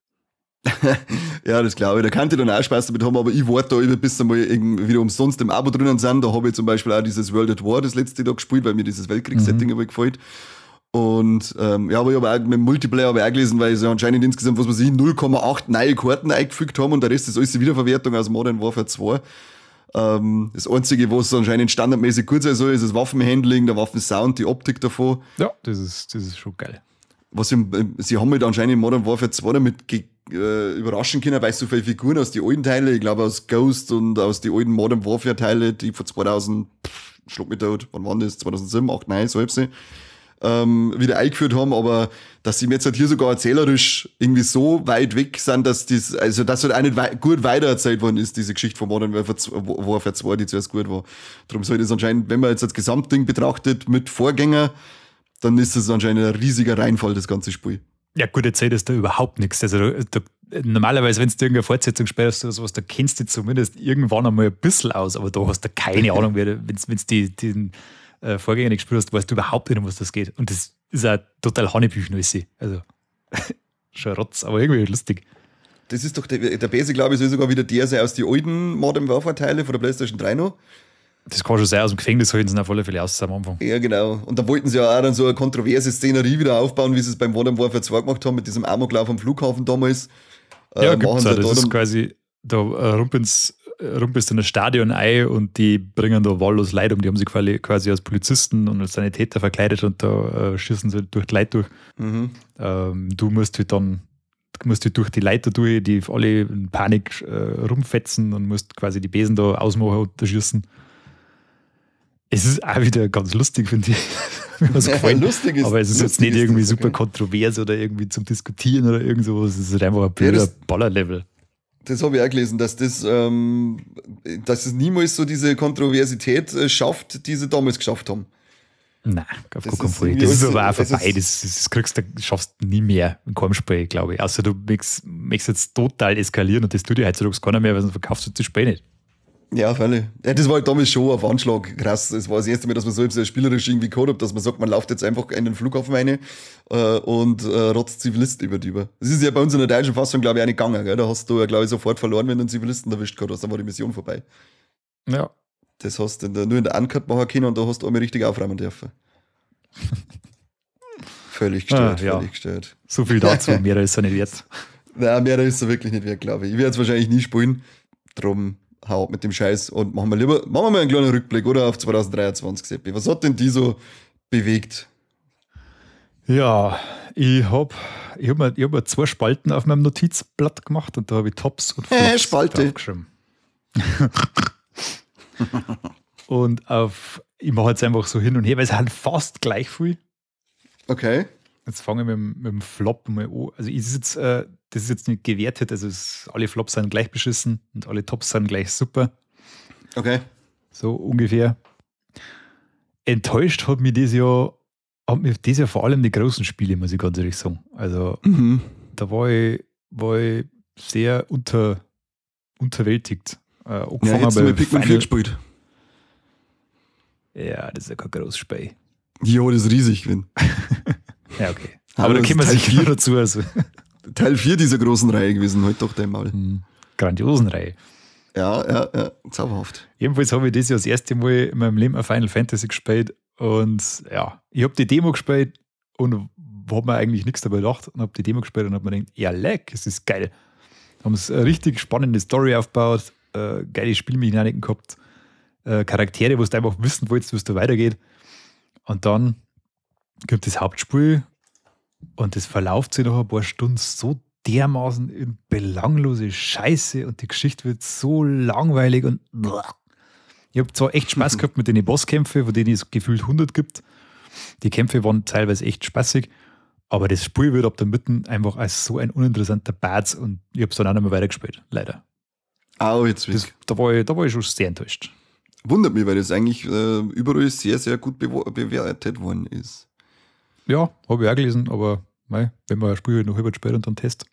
Ja, das glaube ich. Da kann ich dann auch Spaß damit haben, aber ich warte da bis einmal wieder umsonst im Abo drinnen sind. Da habe ich zum Beispiel auch dieses World at War das letzte Tag gespielt, weil mir dieses Weltkriegssetting aber gefällt. Und aber ich habe auch mit dem Multiplayer auch gelesen, weil sie anscheinend insgesamt, 0,8 neue Karten eingefügt haben und der Rest ist alles die Wiederverwertung aus Modern Warfare 2. Das Einzige, was anscheinend standardmäßig gut sein soll, ist das Waffenhandling, der Waffensound, die Optik davon. Ja, das ist schon geil. Sie haben halt anscheinend in Modern Warfare 2 damit überraschen können, weil so viele Figuren aus den alten Teilen, ich glaube aus Ghost und aus den alten Modern Warfare Teile, die von 2000, schlag mich tot, wann waren das? 2007, 8, 9, so halb wieder eingeführt haben, aber dass sie mir jetzt halt hier sogar erzählerisch irgendwie so weit weg sind, dass das halt auch nicht gut weitererzählt worden ist, diese Geschichte von Modern Warfare 2, die zuerst gut war. Darum soll das anscheinend, wenn man jetzt das Gesamtding betrachtet mit Vorgänger, dann ist das anscheinend ein riesiger Reinfall, das ganze Spiel. Ja, gut, erzählt ist da überhaupt nichts. Also normalerweise, wenn du irgendeine Fortsetzung spielst oder sowas, da kennst du zumindest irgendwann einmal ein bisschen aus, aber da hast du keine Ahnung, wenn du den Vorgänger nicht gespielt hast, weißt du überhaupt nicht, um was das geht. Und das ist auch total Hanebüchen, also schon Rotz, aber irgendwie lustig. Das ist doch der Base, glaube ich, soll sogar wieder der sein aus den alten Modern Warfare Teile von der PlayStation 3 noch. Das kann schon sein, aus dem Gefängnis halten sie auf alle Fälle aus am Anfang. Ja, genau. Und da wollten sie ja auch dann so eine kontroverse Szenerie wieder aufbauen, wie sie es beim Modern Warfare 2 gemacht haben, mit diesem Amoklauf am Flughafen damals. Ja, gibt's auch. Das ist quasi, da rumpelst in das Stadion ein und die bringen da wahllos Leute um. Die haben sich quasi als Polizisten und als Sanitäter verkleidet und da schießen sie durch die Leute durch. Mhm. Du musst halt durch die Leiter durch, die alle in Panik rumfetzen und musst quasi die Besen da ausmachen und da schießen. Es ist auch wieder ganz lustig, finde ich. Lustig ist, aber es ist jetzt nicht irgendwie super kontrovers oder irgendwie zum Diskutieren oder irgend sowas. Es ist halt einfach ein blöder Ballerlevel. Das habe ich auch gelesen, dass es niemals so diese Kontroversität schafft, die sie damals geschafft haben. Nein, auf gar keinen Fall. Das ist aber auch vorbei. Das schaffst du nie mehr in keinem Spiel, glaube ich. Außer du möchtest jetzt total eskalieren und das tut dir heutzutage keiner mehr, weil sonst verkaufst du das Spiel nicht. Ja, völlig. Ja, das war halt damals schon auf Anschlag krass. Das war das erste Mal, dass man so spielerisch irgendwie gehabt hat, dass man sagt, man läuft jetzt einfach in den Flughafen rein und rotzt Zivilisten über. Das ist ja bei uns in der deutschen Fassung, glaube ich, auch nicht gegangen. Gell? Da hast du ja, glaube ich, sofort verloren, wenn du einen Zivilisten erwischt gehabt hast. Dann war die Mission vorbei. Ja. Das hast du nur in der Uncut machen können und da hast du einmal richtig aufräumen dürfen. Völlig gestört. So viel dazu, mehr ist er nicht wert. Nein, mehr ist er wirklich nicht wert, glaube ich. Ich werde es wahrscheinlich nie spielen. Drum hau ab mit dem Scheiß und machen wir mal einen kleinen Rückblick, oder, auf 2023, Seppi. Was hat denn die so bewegt? Ja, ich hab mir 2 Spalten auf meinem Notizblatt gemacht und da habe ich Tops und Flops Spalte. draufgeschrieben. Und ich mache jetzt einfach so hin und her, weil es halt fast gleich viel. Okay. Jetzt fange ich mit dem Flop mal an. Also das ist jetzt nicht gewertet, also alle Flops sind gleich beschissen und alle Tops sind gleich super. Okay. So ungefähr. Enttäuscht hat mich dieses Jahr vor allem die großen Spiele, muss ich ganz ehrlich sagen. Also da war ich sehr unterwältigt. Ja, jetzt haben wir Pikmin 4 gespielt. Ja, das ist ja kein großes Spiel. Jo, das ist riesig, Quinn. Ja, okay. Aber da können wir sich wieder dazu. Also. Teil 4 dieser großen Reihe gewesen, halt doch einmal. Grandiosen Reihe. Ja, zauberhaft. Jedenfalls habe ich das Jahr das erste Mal in meinem Leben ein Final Fantasy gespielt und ja, ich habe die Demo gespielt und habe mir eigentlich nichts dabei gedacht und habe die Demo gespielt und habe mir gedacht, ja leck, es ist geil. Haben es eine richtig spannende Story aufgebaut, geile Spielmechaniken gehabt, Charaktere, wo du einfach wissen wolltest, wie es da weitergeht. Und dann kommt das Hauptspiel und das verläuft sich nach ein paar Stunden so dermaßen in belanglose Scheiße und die Geschichte wird so langweilig und ich habe zwar echt Spaß gehabt mit den Bosskämpfen, von denen es gefühlt 100 gibt. Die Kämpfe waren teilweise echt spaßig, aber das Spiel wird ab der Mitte einfach als so ein uninteressanter Baz und ich habe es dann auch nicht mehr weitergespielt, leider. Au, jetzt Da war ich schon sehr enttäuscht. Wundert mich, weil das eigentlich überall sehr, sehr gut bewertet worden ist. Ja, habe ich auch gelesen, aber wenn man ein Spiel noch halb spielt und dann Test.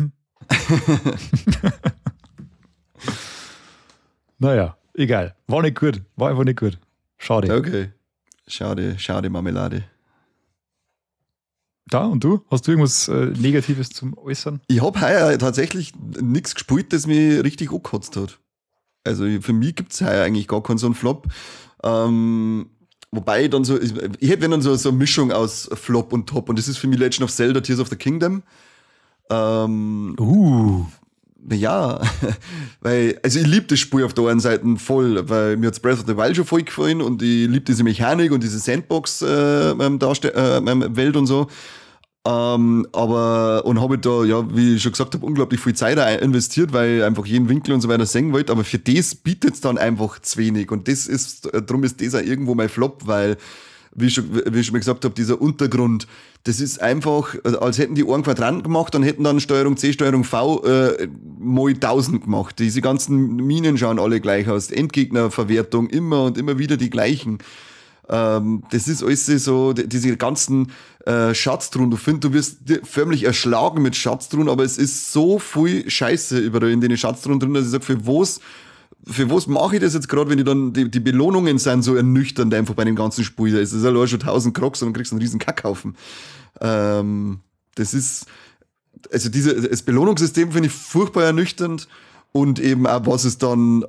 Naja, egal. War nicht gut. War einfach nicht gut. Schade. Okay. Schade Marmelade. Da, und du? Hast du irgendwas Negatives zum Äußern? Ich habe heuer tatsächlich nichts gespielt, das mich richtig angekotzt hat. Also für mich gibt es heuer eigentlich gar keinen so einen Flop. Wobei dann so, ich hätte wenn dann so eine Mischung aus Flop und Top und das ist für mich Legend of Zelda Tears of the Kingdom. Ja, weil, also ich liebe das Spiel auf der einen Seite voll, weil mir hat Breath of the Wild schon voll gefallen und ich liebe diese Mechanik und diese Sandbox-Welt und so. Aber, und habe da, ja, wie ich schon gesagt habe, unglaublich viel Zeit investiert, weil ich einfach jeden Winkel und so weiter sehen wollte, aber für das bietet es dann einfach zu wenig und darum ist das auch irgendwo mein Flop, weil, wie ich schon mal gesagt habe, dieser Untergrund, das ist einfach, als hätten die einen Quadranten gemacht und hätten dann Steuerung C, Steuerung V mal 1000 gemacht. Diese ganzen Minen schauen alle gleich aus, Endgegnerverwertung immer und immer wieder die gleichen. Das ist alles so, diese ganzen Schatztruhen. Du wirst förmlich erschlagen mit Schatztruhen, aber es ist so viel Scheiße überall in den Schatztruhen drin, dass ich sage, für was mache ich das jetzt gerade, wenn ich dann, die Belohnungen sind so ernüchternd einfach bei dem ganzen Spiel. Es ist allein schon 1000 Crocs und dann kriegst du einen riesen Kackhaufen. Das ist, also das Belohnungssystem finde ich furchtbar ernüchternd. Und eben auch, was es dann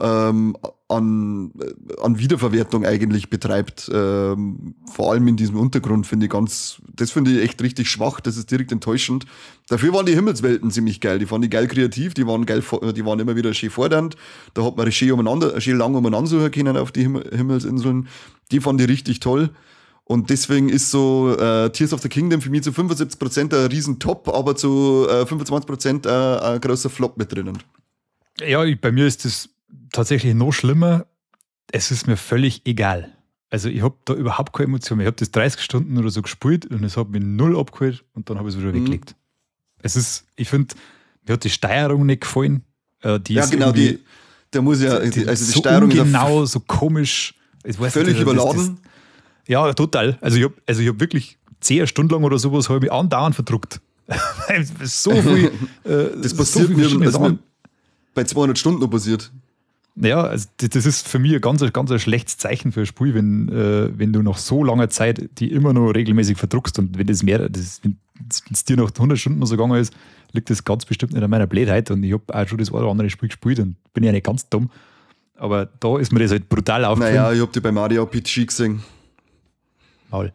an Wiederverwertung eigentlich betreibt. Vor allem in diesem Untergrund finde ich das finde ich echt richtig schwach, das ist direkt enttäuschend. Dafür waren die Himmelswelten ziemlich geil, die fand ich geil kreativ, die waren immer wieder schön fordernd. Da hat man schön lang umeinander suchen können auf die Himmelsinseln. Die fand ich richtig toll. Und deswegen ist so Tears of the Kingdom für mich zu 75% ein riesen Top, aber zu 25% ein großer Flop mit drinnen. Ja, bei mir ist das tatsächlich noch schlimmer. Es ist mir völlig egal. Also ich habe da überhaupt keine Emotion mehr. Ich habe das 30 Stunden oder so gespielt und es hat mich null abgeholt und dann habe ich es wieder weggelegt. Ich finde, mir hat die Steuerung nicht gefallen. Die ja, ist genau, der muss ja, die so Steuerung genau, so komisch. Völlig überladen. Ja, total. Also ich hab wirklich 10 Stunden lang oder sowas habe ich mich andauernd verdruckt. So viel. Das passiert mir bei 200 Stunden noch passiert. Ja, also das ist für mich ein ganz schlechtes Zeichen für ein Spiel, wenn du nach so langer Zeit die immer noch regelmäßig verdruckst und wenn es dir nach 100 Stunden noch so gegangen ist, liegt das ganz bestimmt nicht an meiner Blödheit und ich habe auch schon das eine oder andere Spiel gespielt und bin ja nicht ganz dumm, aber da ist mir das halt brutal aufgefallen. Naja, ich habe die bei Mario RPG gesehen. Maul.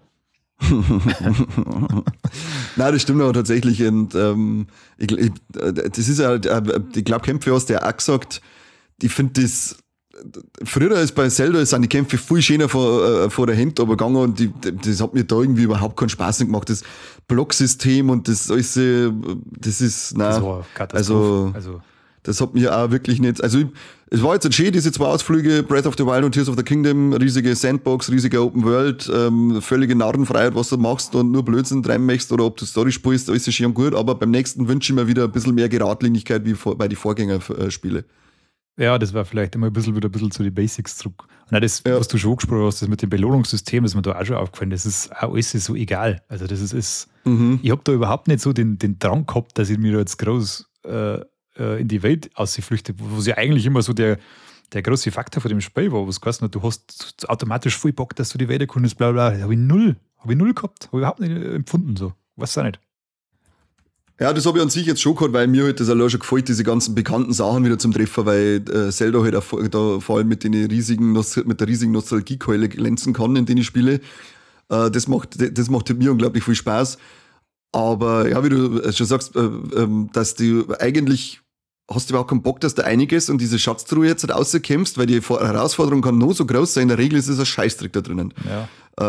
Nein, das stimmt aber tatsächlich und das ist ja, ich glaube, Kämpfe hast du ja auch gesagt, ich finde das, früher ist bei Zelda sind die Kämpfe viel schöner vor der Hand aber gegangen und das hat mir da irgendwie überhaupt keinen Spaß gemacht. Das Blocksystem und das alles, das ist, nein. Das war Katastrophe. Also, das hat mir auch wirklich nicht, also es war jetzt schön, diese 2 Ausflüge, Breath of the Wild und Tears of the Kingdom, riesige Sandbox, riesige Open World, völlige Narrenfreiheit, was du machst und nur Blödsinn treiben möchtest oder ob du Story spielst, alles ist schön gut, aber beim nächsten wünsche ich mir wieder ein bisschen mehr Geradlinigkeit wie bei den Vorgängerspiele. Ja, das war vielleicht immer wieder ein bisschen zu den Basics zurück. Und auch das, was du schon angesprochen hast, das mit dem Belohnungssystem, das ist mir da auch schon aufgefallen, das ist auch alles so egal. Also das ist ich habe da überhaupt nicht so den Drang gehabt, dass ich mir da jetzt groß in die Welt ausflüchte, wo ja eigentlich immer so der große Faktor von dem Spiel war, was heißt, du hast automatisch voll Bock, dass du die Welt erkundest, bla bla. Habe ich null gehabt, habe ich überhaupt nicht empfunden so. Weiß auch nicht. Ja, das habe ich an sich jetzt schon gehabt, weil mir halt das allein schon gefällt, diese ganzen bekannten Sachen wieder zum Treffen, weil Zelda halt auch da vor allem mit der riesigen Nostalgiekeule glänzen kann, in denen ich spiele. Das macht mir unglaublich viel Spaß. Aber ja, wie du schon sagst, dass du eigentlich hast du überhaupt keinen Bock, dass du einiges und diese Schatztruhe jetzt halt rauskämpfst, weil die Herausforderung kann nur so groß sein. In der Regel ist es ein Scheißdreck da drinnen. Ja.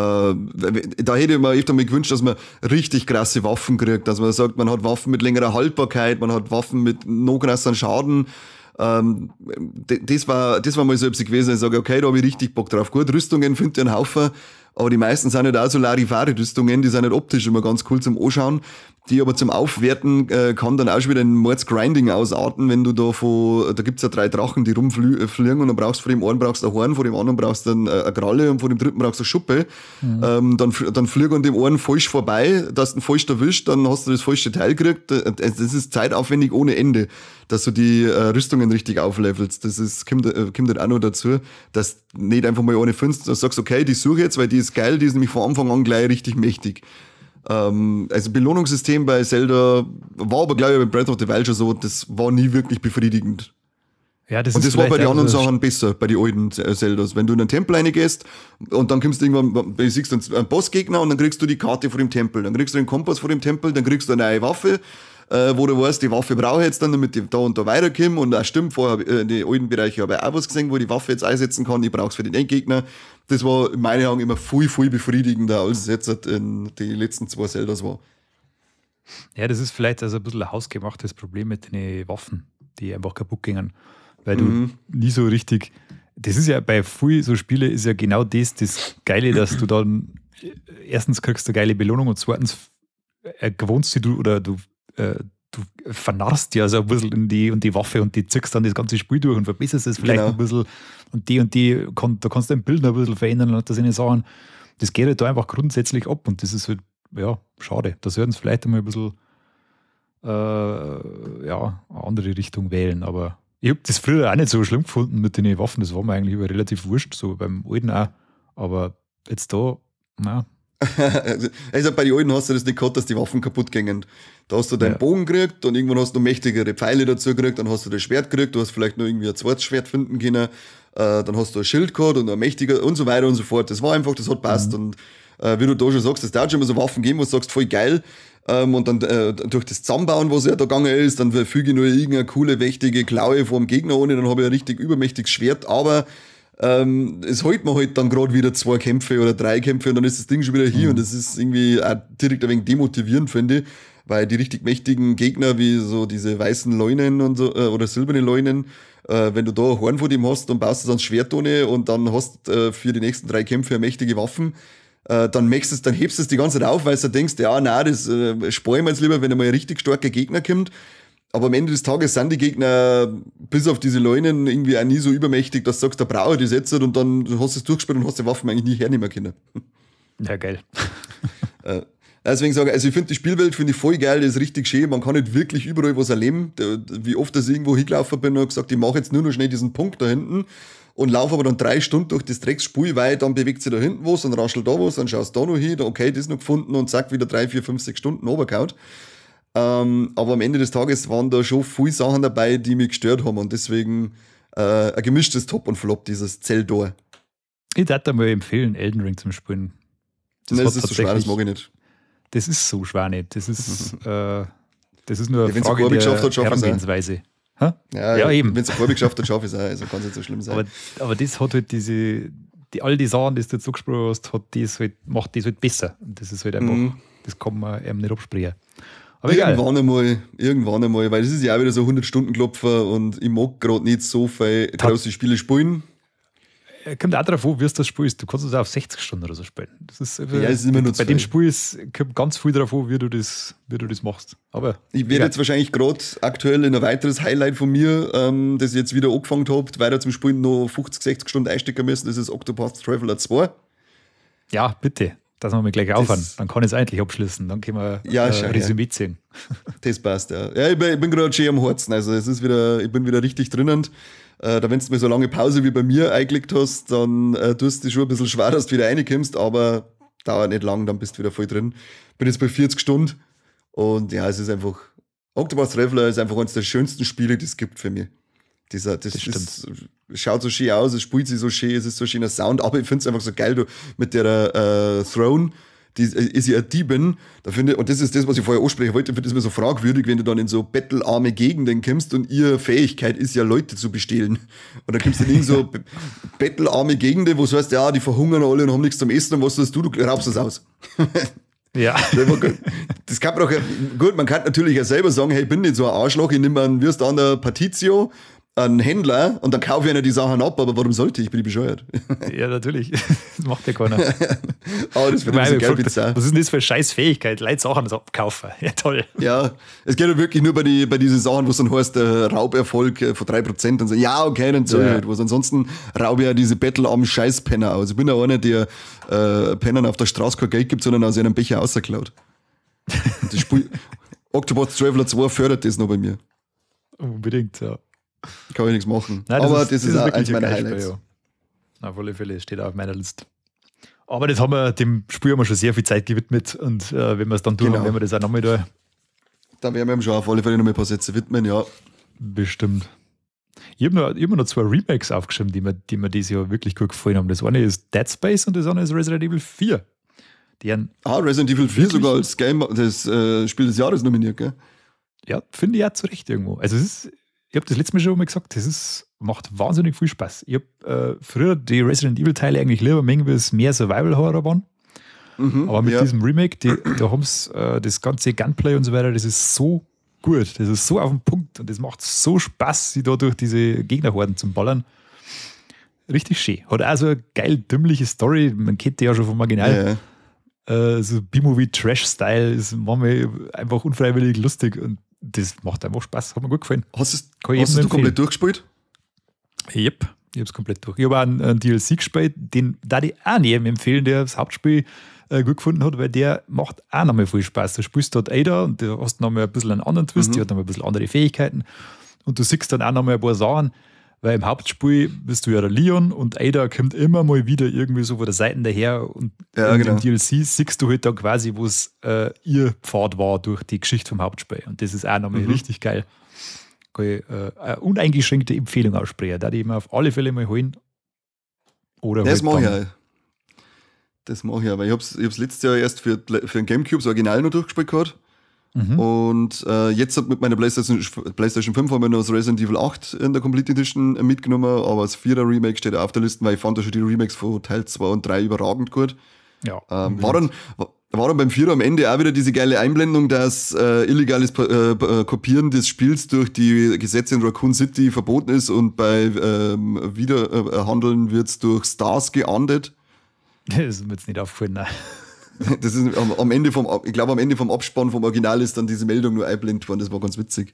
Da hätte ich mir öfter mal gewünscht, dass man richtig krasse Waffen kriegt, dass man sagt, man hat Waffen mit längerer Haltbarkeit, man hat Waffen mit noch krasseren Schaden. Das war mal so etwas gewesen, ich sage, okay, da habe ich richtig Bock drauf. Gut, Rüstungen findet ihr einen Haufen, aber die meisten sind nicht auch so Larifari-Rüstungen, die sind nicht optisch immer ganz cool zum Anschauen. Die aber zum Aufwerten kann dann auch schon wieder ein Mordsgrinding ausarten, wenn du da gibt's ja 3 Drachen, die rumfliegen und dann brauchst du von dem einen brauchst du ein Horn, von dem anderen brauchst du eine Kralle und von dem dritten brauchst du eine Schuppe. Dann fliegen an dem einen falsch vorbei, dass du ihn falsch erwischt, dann hast du das falsche Teil gekriegt. Das ist zeitaufwendig ohne Ende, dass du die Rüstungen richtig auflevelst. Kommt halt auch noch dazu, dass nicht einfach mal eine findest, dass du sagst, okay, die suche jetzt, weil die ist geil, die ist nämlich von Anfang an gleich richtig mächtig. Also Belohnungssystem bei Zelda war aber, glaube ich, bei Breath of the Wild schon so, das war nie wirklich befriedigend. Ja, und das war bei den anderen Sachen besser, bei den alten Zeldas. Wenn du in einen Tempel reingehst und dann kommst du irgendwann, siehst du einen Bossgegner und dann kriegst du die Karte vor dem Tempel, dann kriegst du den Kompass vor dem Tempel, dann kriegst du eine neue Waffe, wo du weißt, die Waffe brauche ich jetzt dann, damit ich da und da weiterkomme. Und auch stimmt, vorher in den alten Bereichen habe ich auch was gesehen, wo ich die Waffe jetzt einsetzen kann, ich brauche es für den Endgegner. Das war in meinen Augen immer viel, viel befriedigender, als es jetzt in die letzten 2 Zeldas war. Ja, das ist vielleicht also ein bisschen ein hausgemachtes Problem mit den Waffen, die einfach kaputt gingen. Weil du nie so richtig, das ist ja bei vielen so Spiele ist ja genau das Geile, dass du dann erstens kriegst du eine geile Belohnung und zweitens gewohnst du oder du vernarrst ja so ein bisschen in die Waffe und die ziehst dann das ganze Spiel durch und verbesserst es vielleicht ein bisschen und da kannst du dein Bild noch ein bisschen verändern und das sind Sachen, das geht halt da einfach grundsätzlich ab und das ist halt, ja, schade. Da sollten sie vielleicht einmal ein bisschen eine andere Richtung wählen, aber ich habe das früher auch nicht so schlimm gefunden mit den Waffen, das war mir eigentlich über relativ wurscht, so beim Alten auch, aber jetzt da, na. Also bei den Alten hast du das nicht gehabt, dass die Waffen kaputt gingen. Da hast du deinen Bogen gekriegt und irgendwann hast du mächtigere Pfeile dazu gekriegt, dann hast du das Schwert gekriegt, du hast vielleicht noch irgendwie ein zweites Schwert finden können, dann hast du ein Schild gehabt und ein mächtiger und so weiter und so fort. Das war einfach, das hat passt und wie du da schon sagst, es darf schon immer so Waffen geben, wo du sagst, voll geil. Und dann durch das Zusammenbauen, was ja da gegangen ist, dann füge ich nur irgendeine coole, mächtige Klaue vor dem Gegner ohne, dann habe ich ein richtig übermächtiges Schwert, aber es hält man halt dann gerade wieder 2 Kämpfe oder 3 Kämpfe und dann ist das Ding schon wieder hier und das ist irgendwie auch direkt ein wenig demotivierend, finde ich, weil die richtig mächtigen Gegner wie so diese weißen Leunen und so, oder silberne Leunen, wenn du da ein Horn vor dem hast, dann baust du dann Schwert ohne und dann hast für die nächsten 3 Kämpfe eine mächtige Waffen, dann hebst du es die ganze Zeit auf, weil du denkst, ja, nein, das spare ich mir jetzt lieber, wenn einmal ein richtig starker Gegner kommt. Aber am Ende des Tages sind die Gegner bis auf diese Leunen irgendwie auch nie so übermächtig, dass du sagst, da brauche ich das jetzt und dann hast du es durchgespielt und hast die Waffen eigentlich nie hernehmen können. Ja, geil. Deswegen sage ich, also ich finde die Spielwelt finde ich voll geil, die ist richtig schön, man kann nicht wirklich überall was erleben. Wie oft ich irgendwo hingelaufen bin und habe gesagt, ich mache jetzt nur noch schnell diesen Punkt da hinten und laufe aber dann 3 Stunden durch das Drecksspiel, weil dann bewegt sich da hinten was und raschelt da was, dann schaust du da noch hin, okay, das noch gefunden und zack, wieder 3, 4, 5, 6 Stunden runtergehauen. Aber am Ende des Tages waren da schon viele Sachen dabei, die mich gestört haben und deswegen ein gemischtes Top und Flop, dieses Zelda. Ich würde mal empfehlen, Elden Ring zum Spielen. Das ist so schwer, das mag ich nicht. Das ist so schwer nicht. Das ist nur eine Frage der Herangehensweise. Ja, eben. wenn es eine Kolbe geschafft hat, schaffe ich es auch. Also kann es nicht so schlimm sein. Aber das hat halt all die Sachen, die du jetzt angesprochen hast, macht das halt besser. Und das ist halt einfach, das kann man eben nicht absprechen. Aber irgendwann einmal, weil das ist ja auch wieder so 100-Stunden-Klopfer und ich mag gerade nicht so viel große Spiele spielen. Kommt auch darauf an, wie du das spielst. Du kannst es auch auf 60 Stunden oder so spielen. Das ist, es ist immer nur bei dem Spiel kommt ganz viel darauf an, wie du das machst. Aber ich werde jetzt wahrscheinlich gerade aktuell in ein weiteres Highlight von mir, das ich jetzt wieder angefangen habe, weiter zum Spielen noch 50, 60 Stunden einstecken müssen. Das ist Octopath Traveler 2. Ja, bitte. Dass wir mal gleich aufhören. Dann kann ich es endlich abschließen. Dann können wir Resümee ziehen. Das passt, ja. Ja, ich bin gerade schön am Herzen. Also ich bin wieder richtig drinnen. Da wenn du mal so lange Pause wie bei mir eingelegt hast, dann tust du dich schon ein bisschen schwer, dass du wieder reinkommst, aber dauert nicht lang, dann bist du wieder voll drin. Bin jetzt bei 40 Stunden und ja, es ist einfach, Octopath Traveler ist einfach eines der schönsten Spiele, die es gibt für mich. Das schaut so schön aus, es spielt sich so schön, es ist so schöner Sound, aber ich finde es einfach so geil, du, mit der Throne, die ist ja eine Diebin, und das ist das, was ich vorher ansprechen wollte, ich finde das immer so fragwürdig, wenn du dann in so bettelarme Gegenden kommst und ihre Fähigkeit ist ja, Leute zu bestehlen. Und dann kommst du in so bettelarme Gegenden, wo du heißt, ja, die verhungern alle und haben nichts zum Essen, und was tust du? Du raubst das aus. Ja. Das kann man doch, gut, man kann natürlich auch selber sagen, hey, ich bin nicht so ein Arschloch, ich nehme einen, wirst an der Partitio, einen Händler und dann kaufe ich einer die Sachen ab, aber warum sollte ich? Bin ich bescheuert? Ja, natürlich. Das macht ja keiner. Aber das wird so geil bizarr. Was ist denn das für eine scheiß Fähigkeit? Leute Sachen abkaufen. Ja, toll. Ja, es geht ja wirklich nur bei diesen Sachen, wo es dann heißt, Rauberfolg von 3% und so, ja, okay, dann zahl ich halt was. Ansonsten raube ich ja diese bettelarmen Scheißpenner aus. Ich bin ja einer, der Pennern auf der Straße kein Geld gibt, sondern aus einem Becher rausklaut. Das Spiel Octopath Traveler 2 fördert das noch bei mir. Unbedingt, ja. Kann ich nichts machen. Nein, aber das ist auch eins meiner Highlights. Spiel, ja. Auf alle Fälle steht auch auf meiner Liste. Aber dem Spiel haben wir schon sehr viel Zeit gewidmet und wenn wir es dann tun, werden wir das auch nochmal da. Da werden wir ihm schon auf alle Fälle noch mal ein paar Sätze widmen, ja. Bestimmt. Ich habe noch 2 Remakes aufgeschrieben, die mir dieses Jahr wirklich gut gefallen haben. Das eine ist Dead Space und das andere ist Resident Evil 4. Resident Evil 4 sogar als das Spiel des Jahres nominiert, gell? Ja, finde ich auch zu Recht irgendwo. Also ich habe das letzte Mal schon mal gesagt, macht wahnsinnig viel Spaß. Ich habe früher die Resident Evil Teile eigentlich lieber mengen, weil es mehr Survival-Horror waren. Aber mit diesem Remake, da haben sie das ganze Gunplay und so weiter, das ist so gut, das ist so auf den Punkt und das macht so Spaß, sich da durch diese Gegnerhorden zu ballern. Richtig schön. Hat auch so eine geil dümmliche Story, man kennt die ja schon vom Original. So B-Movie-Trash-Style ist manchmal einfach unfreiwillig lustig und das macht einfach Spaß, hat mir gut gefallen. Hast du komplett durchgespielt? Yep, ich habe es komplett durch. Ich habe auch einen DLC gespielt, den da ich auch jedem empfehlen, der das Hauptspiel gut gefunden hat, weil der macht auch nochmal viel Spaß. Du spielst dort Ada und du hast nochmal ein bisschen einen anderen Twist, die hat nochmal ein bisschen andere Fähigkeiten und du siehst dann auch nochmal ein paar Sachen, weil im Hauptspiel bist du ja der Leon und Ada kommt immer mal wieder irgendwie so von der Seite daher und in dem DLC siehst du halt dann quasi, wo es ihr Pfad war durch die Geschichte vom Hauptspiel und das ist auch nochmal richtig geil. Kann ich eine uneingeschränkte Empfehlung aussprechen, da die ich mir auf alle Fälle mal holen. Oder das halt mache ich auch. Das mache ich auch, weil ich hab's letztes Jahr erst für den Gamecube das Original noch durchgespielt gehabt. Und jetzt mit meiner PlayStation 5 haben wir noch das Resident Evil 8 in der Complete Edition mitgenommen, aber das 4er Remake steht auch auf der Liste, weil ich fand da schon die Remakes von Teil 2 und 3 überragend gut. Ja, war dann beim 4er am Ende auch wieder diese geile Einblendung, dass illegales Kopieren des Spiels durch die Gesetze in Raccoon City verboten ist und bei Wiederhandeln wird es durch Stars geahndet. Das ist mir jetzt nicht aufgefallen, nein. Das ist am Ende vom Abspann vom Original ist dann diese Meldung nur einblendet worden, das war ganz witzig.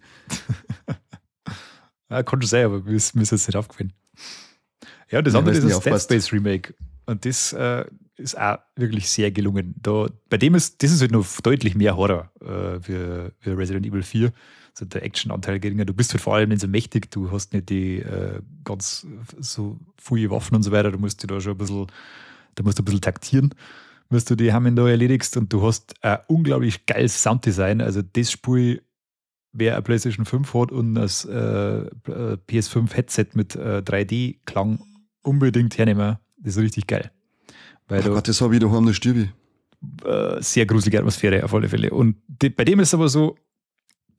Ja, konnte sein, aber mir ist jetzt nicht aufgefallen. Ja, das andere ist das Dead Space Remake. Und das ist auch wirklich sehr gelungen. Das ist halt noch deutlich mehr Horror für Resident Evil 4. Also der Action-Anteil geringer. Du bist halt vor allem nicht so mächtig, du hast nicht die ganz so viele Waffen und so weiter. Du musst da schon ein bisschen taktieren, was du die Hammen da erledigst. Und du hast ein unglaublich geiles Sounddesign. Also das Spiel, wer eine PlayStation 5 hat und das PS5-Headset mit 3D-Klang unbedingt hernehmen. Das ist richtig geil. Weil Gott, das habe ich daheim, da stirb ich. Sehr gruselige Atmosphäre auf alle Fälle. Und bei dem ist aber so,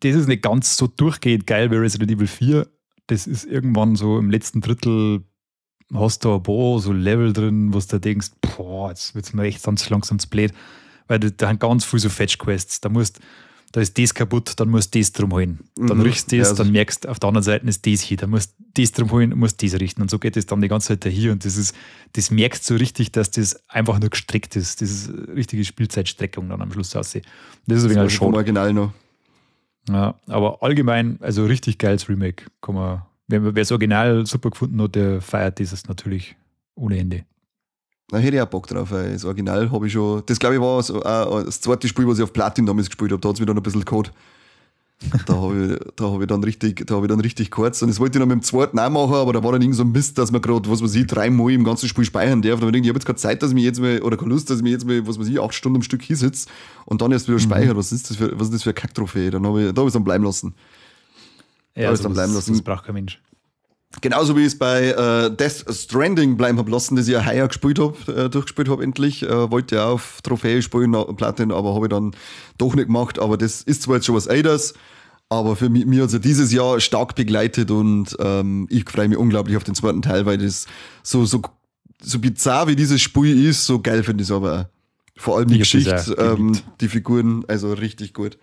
das ist nicht ganz so durchgehend geil wie Resident Evil 4. Das ist irgendwann so im letzten Drittel, hast du ein paar so Level drin, wo du denkst, boah, jetzt wird es mir echt ganz langsam zu blöd. Weil da haben ganz viele so Fetch-Quests. Da ist das kaputt, dann musst du das drum holen. Dann richtst du das, dann merkst du, auf der anderen Seite ist das hier. Dann musst du das drum holen und musst das richten. Und so geht es dann die ganze Zeit dahin. Und das merkst du so richtig, dass das einfach nur gestreckt ist. Das ist eine richtige Spielzeitstreckung dann am Schluss aussehen. Das ist ein wenig schon original noch. Ja, aber allgemein, also richtig geiles Remake. Wer das Original super gefunden hat, der feiert dieses natürlich ohne Ende. Da hätte ich auch Bock drauf, weil das Original habe ich schon. Das glaube ich war so, das zweite Spiel, was ich auf Platin damals gespielt habe. Da hat es mir dann ein bisschen gehabt. Da habe ich dann richtig kurz. Und das wollte ich dann mit dem zweiten auch machen, aber da war dann irgend so ein Mist, dass man gerade, 3-mal im ganzen Spiel speichern darf. Da habe ich jetzt keine Zeit, dass ich mich jetzt mal, oder keine Lust, dass ich mich jetzt mal, 8 Stunden am Stück hinsitze und dann erst wieder speichern. Was ist das für eine Kacktrophäe? Da habe ich es dann bleiben lassen. Ja, also das braucht kein Mensch. Genauso wie ich es bei Death Stranding bleiben habe lassen, das ich ja heuer durchgespielt habe endlich. Wollte ja auf Trophäe spielen, Platin, aber habe ich dann doch nicht gemacht. Aber das ist zwar jetzt schon was Älteres, aber für mich hat es ja dieses Jahr stark begleitet und ich freue mich unglaublich auf den zweiten Teil, weil das so bizarr wie dieses Spiel ist, so geil finde ich es aber auch. Vor allem die Geschichte, die Figuren, also richtig gut.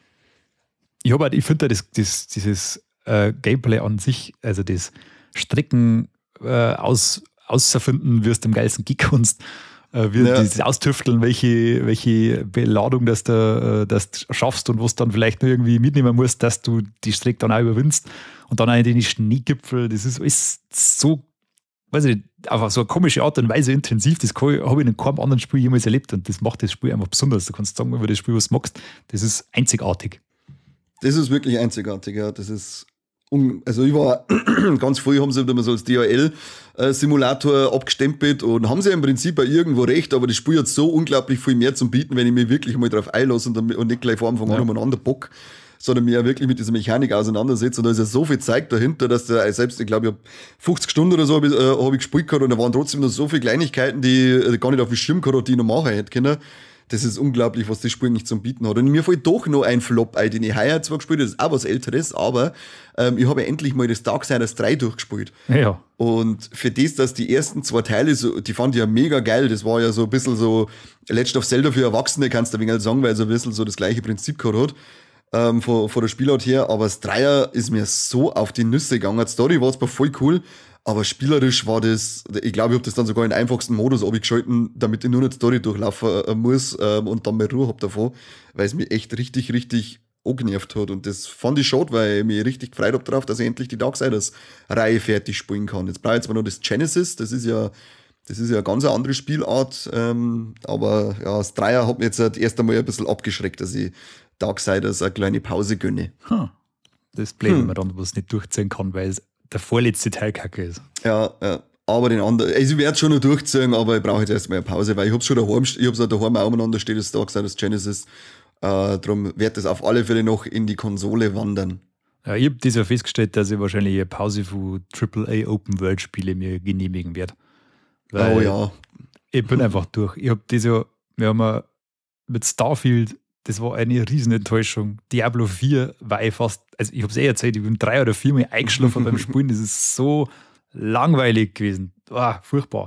Ich finde dieses Gameplay an sich, also das Strecken auserfinden, wirst du am geilsten Gig-Kunst, dieses Austüfteln, welche Beladung dass du schaffst und was dann vielleicht nur irgendwie mitnehmen musst, dass du die Strecke dann auch überwindest und dann auch in den Schneegipfel, das ist so, weiß ich nicht, auf so eine komische Art und Weise intensiv, das habe ich in keinem anderen Spiel jemals erlebt und das macht das Spiel einfach besonders. Du kannst sagen, über das Spiel, was du magst, das ist einzigartig. Das ist wirklich einzigartig, ja, das ist also ich war ganz früh, haben sie immer so als DHL-Simulator abgestempelt und haben sie im Prinzip auch irgendwo recht, aber das Spiel hat so unglaublich viel mehr zum Bieten, wenn ich mich wirklich mal drauf einlasse und nicht gleich vor Anfang an umeinander bock, sondern mich ja wirklich mit dieser Mechanik auseinandersetze und da ist ja so viel Zeug dahinter, dass da selbst, ich glaube, ich habe 50 Stunden oder so hab ich gespielt gehabt und da waren trotzdem noch so viele Kleinigkeiten, die gar nicht auf dem Schirm gehabt, die ich noch machen hätte können. Das ist unglaublich, was das Spiel nicht zum Bieten hat. Und mir fällt doch noch ein Flop ein, den ich heuer zwar gespielt habe, das ist auch was Älteres, aber ich habe ja endlich mal das Darksiders 3 durchgespielt. Ja. Und für das, dass die ersten 2 Teile, die fand ich ja mega geil, das war ja so ein bisschen so Legend of Zelda für Erwachsene, kannst du ein wenig sagen, weil es ein bisschen so das gleiche Prinzip gehabt hat, von der Spielart her, aber das Dreier ist mir so auf die Nüsse gegangen. Die Story war zwar voll cool, aber spielerisch war das, ich glaube, ich habe das dann sogar in den einfachsten Modus abgeschalten, damit ich nur nicht Story durchlaufen muss und dann mal Ruhe habe davon, weil es mich echt richtig, richtig angenervt hat. Und das fand ich schade, weil ich mich richtig gefreut habe darauf, dass ich endlich die Darksiders-Reihe fertig spielen kann. Jetzt brauche ich zwar noch das Genesis, das ist ja eine ganz andere Spielart, aber ja, das Dreier hat mir jetzt erst einmal ein bisschen abgeschreckt, dass ich Darksiders eine kleine Pause gönne. Das Blöde, wenn man dann was nicht durchziehen kann, weil es der vorletzte Teil kacke ist. Ja, aber den anderen, also ich werde es schon noch durchziehen, aber ich brauche jetzt erstmal eine Pause, weil ich hab's auch daheim auch umeinander steht, das Darksiders Genesis. Darum wird das auf alle Fälle noch in die Konsole wandern. Ja, ich habe das ja festgestellt, dass ich wahrscheinlich eine Pause von AAA Open World Spiele mir genehmigen werde. Oh ja. Ich bin einfach durch. Ich habe das ja, wir haben mit Starfield, das war eine Riesenenttäuschung. Diablo 4 war ich fast, also ich habe es erzählt, ich bin 3 oder 4 Mal eingeschlafen beim Spielen. Das ist so langweilig gewesen. Furchtbar.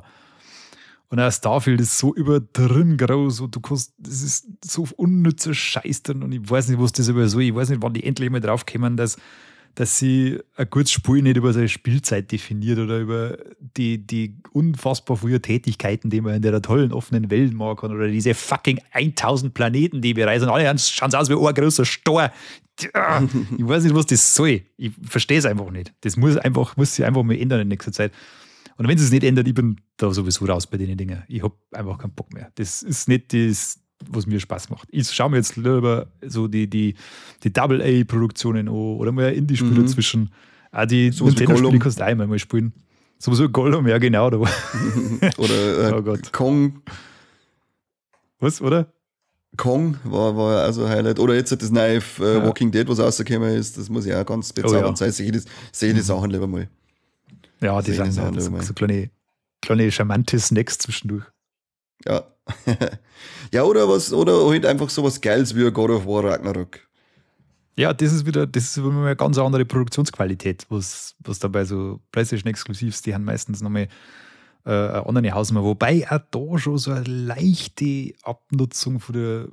Und auch Starfield ist so überdrin groß und das ist so unnützer Scheiß drin und ich weiß nicht, was das über so, ich weiß nicht, wann die endlich mal drauf kommen, dass sie ein gutes Spiel nicht über seine Spielzeit definiert oder über die unfassbar vielen Tätigkeiten, die man in der tollen offenen Welt machen kann oder diese fucking 1000 Planeten, die wir reisen. Alle schauen aus wie ein großer Stor. Ich weiß nicht, was das soll. Ich verstehe es einfach nicht. Das muss sich einfach mal ändern in nächster Zeit. Und wenn es nicht ändert, ich bin da sowieso raus bei den Dingen. Ich habe einfach keinen Bock mehr. Das ist nicht das, was mir Spaß macht. Ich schaue mir jetzt lieber so die Double-A-Produktionen an oder mal ein Indie-Spiel dazwischen. Auch die Nintendo-Spiele kannst du einmal mal spielen. Sowieso Gollum, ja genau. Da oder oh Gott. Kong. Was, oder? Kong war also ein Highlight. Oder jetzt das neue Walking Dead, was rausgekommen ist. Das muss ja auch ganz bezaubernd sein. Sehe die Sachen lieber mal. Ja, die sind so kleine charmante Snacks zwischendurch. Ja. Ja, oder halt einfach sowas Geiles wie God of War Ragnarok. Ja, das ist wieder mal eine ganz andere Produktionsqualität, was da bei so PlayStation Exclusives, die haben meistens nochmal eine andere Hausnummer. Wobei auch da schon so eine leichte Abnutzung von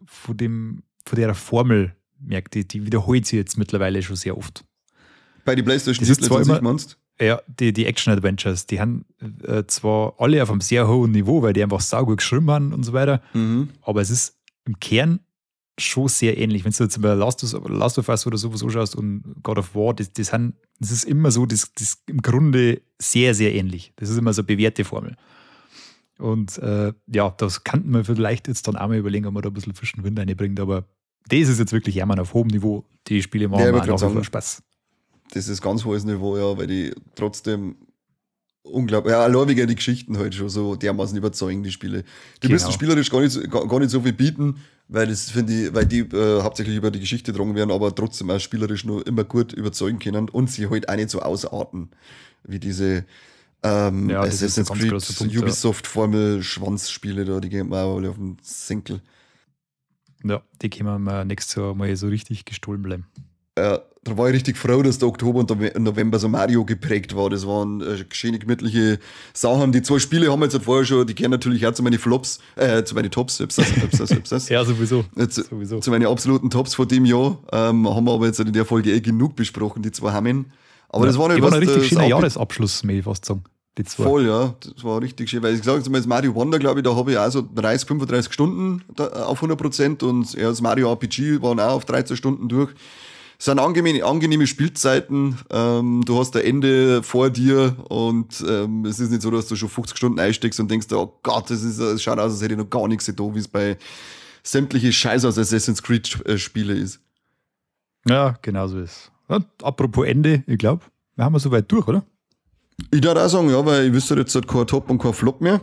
der Formel merkt, die wiederholt sich jetzt mittlerweile schon sehr oft. Bei den PlayStation Das ist zwar immer, meinst? ja, die Action-Adventures, die haben zwar alle auf einem sehr hohen Niveau, weil die einfach saugut geschrieben haben und so weiter, aber es ist im Kern schon sehr ähnlich. Wenn du jetzt bei Last of Us oder sowas anschaust und God of War, das ist immer so, das im Grunde sehr, sehr ähnlich. Das ist immer so eine bewährte Formel. Und das kann man vielleicht jetzt dann auch mal überlegen, ob man da ein bisschen frischen Wind reinbringt, aber das ist jetzt wirklich einmal auf hohem Niveau. Die Spiele machen auch nach wie vor Spaß. Das ist ganz hohes Niveau, ja, weil die trotzdem unglaublich, ja, allein wegen die Geschichten halt schon so dermaßen überzeugen, die Spiele. Die müssen spielerisch gar nicht so viel bieten, weil die hauptsächlich über die Geschichte getragen werden, aber trotzdem auch spielerisch nur immer gut überzeugen können und sie halt auch nicht so ausarten, wie diese Assassin's Creed, Ubisoft-Formel-Schwanzspiele da, die gehen mir auch alle auf den Senkel. Ja, die können wir nächstes Jahr mal so richtig gestohlen bleiben. Da war ich richtig froh, dass der Oktober und der November so Mario geprägt war. Das waren schöne, gemütliche Sachen. Die 2 Spiele haben wir jetzt vorher schon, die gehören natürlich auch zu meinen Flops, zu meinen Tops. Ja, sowieso. Zu meinen absoluten Tops von dem Jahr. Haben wir aber jetzt in der Folge genug besprochen, die 2 Hammen. Aber das war nicht ein richtig schöner Jahresabschluss, möchte ich fast sagen. Die 2. Voll, ja. Das war richtig schön. Weil ich gesagt habe, das Mario Wonder, glaube ich, da habe ich auch so 30, 35 Stunden auf 100% und das Mario RPG waren auch auf 13 Stunden durch. Es sind angenehme Spielzeiten. Du hast ein Ende vor dir und es ist nicht so, dass du schon 50 Stunden einsteckst und denkst, oh Gott, es schaut aus, als hätte ich noch gar nichts getan, wie es bei sämtliche Scheiß aus Assassin's Creed Spiele ist. Ja, genau so ist. Ja, apropos Ende, ich glaube, wir haben so weit durch, oder? Ich darf auch sagen, ja, weil ich wüsste jetzt halt kein Top und kein Flop mehr.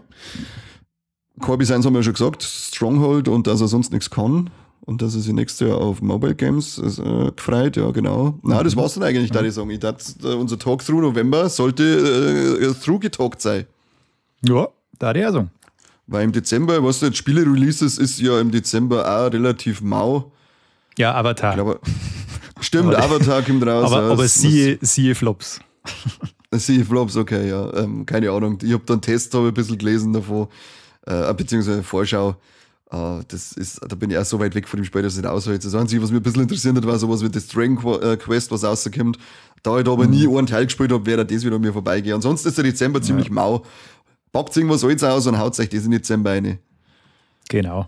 Corby Sainz haben wir ja schon gesagt, Stronghold und dass er sonst nichts kann. Und dass er sich nächstes Jahr auf Mobile Games gefreut, ja genau. Na, das war's dann eigentlich, da ich sagen. Ich dachte, unser Talk-Through November sollte through getalkt sein. Ja, da die sagen. Weil im Dezember, was du jetzt Spiele-Releases ist ja im Dezember auch relativ mau. Ja, Avatar. Stimmt, Avatar kommt raus. Aber siehe Flops. Siehe Flops, okay, ja. Keine Ahnung. Ich habe da einen Test ein bisschen gelesen davon, beziehungsweise Vorschau. Da bin ich auch so weit weg von dem Spiel, dass ich nicht aushält. Das Einzige, was mich ein bisschen interessiert hat, war sowas wie das Dragon Quest, was rauskommt. Da ich da aber nie einen Teil gespielt habe, wäre das wieder an mir vorbeigehen. Ansonsten ist der Dezember ziemlich mau. Packt irgendwas Altes aus und haut euch das in Dezember rein. Genau.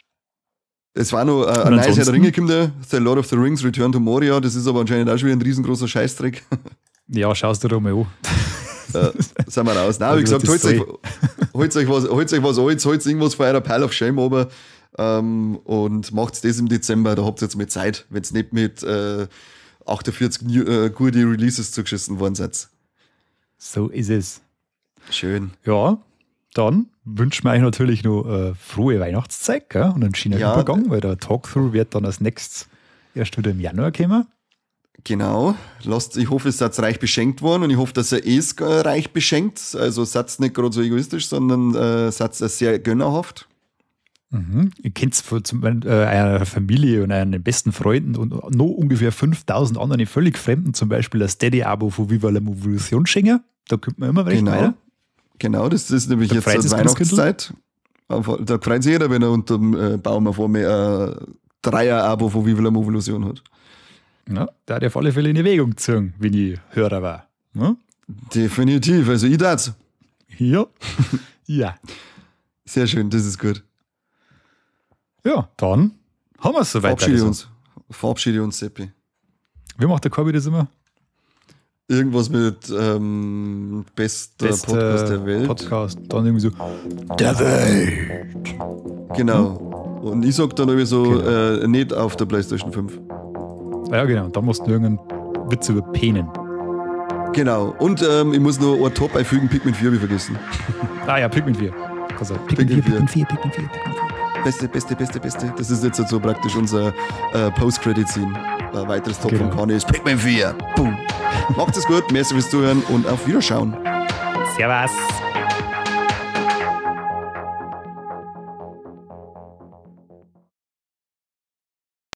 Es war noch ein neues Herr der Ringe gekommen, The Lord of the Rings, Return to Moria. Das ist aber anscheinend auch schon wieder ein riesengroßer Scheißdreck. Ja, schaust du da mal an. Sind wir raus. Nein, wie gesagt, holt euch was Altes, holt irgendwas von eurer Pile of Shame ober und macht das im Dezember. Da habt ihr jetzt mal Zeit, wenn es nicht mit 48 gute Releases zugeschissen worden seid. So ist es. Schön. Ja, dann wünschen wir euch natürlich noch frohe Weihnachtszeit, gell? Und einen schönen Übergang, weil der Talkthrough wird dann als nächstes erst wieder im Januar kommen. Genau. Ich hoffe, es seid reich beschenkt worden und ich hoffe, dass ihr reich beschenkt. Also seid nicht gerade so egoistisch, sondern seid sehr gönnerhaft. Ihr kennt es von einer Familie und euren besten Freunden und noch ungefähr 5000 anderen völlig Fremden, zum Beispiel das Steady-Abo von Viva la Movolution schenken. Da kommt man immer recht weiter. Genau, das ist nämlich jetzt Weihnachtszeit. Da freut sich jeder, wenn er unter dem Baum vor mir ein Dreier-Abo von Viva la Movolution hat. Ja, da hat er auf alle Fälle in Erwägung gezogen, wenn ich Hörer war. Ja? Definitiv, also ich das. Ja. Ja. Sehr schön, das ist gut. Ja, dann haben wir es soweit. Verabschiede uns, Seppi. Wie macht der Corby das immer? Irgendwas mit bester Podcast der Welt. Podcast, dann irgendwie so der Welt. Genau. Und ich sag dann irgendwie so, nicht auf der PlayStation 5. Ja, genau. Da musst du irgendeinen Witz über Penen. Genau. Und ich muss noch ein Top einfügen, Pikmin 4 habe ich vergessen. Ah ja, Pikmin 4. Pikmin 4. Beste. Das ist jetzt so praktisch unser Post-Credit-Scene. Ein weiteres Top von Kanye ist Pikmin 4. Boom. Macht es gut, merci fürs Zuhören und auf Wiederschauen. Servus.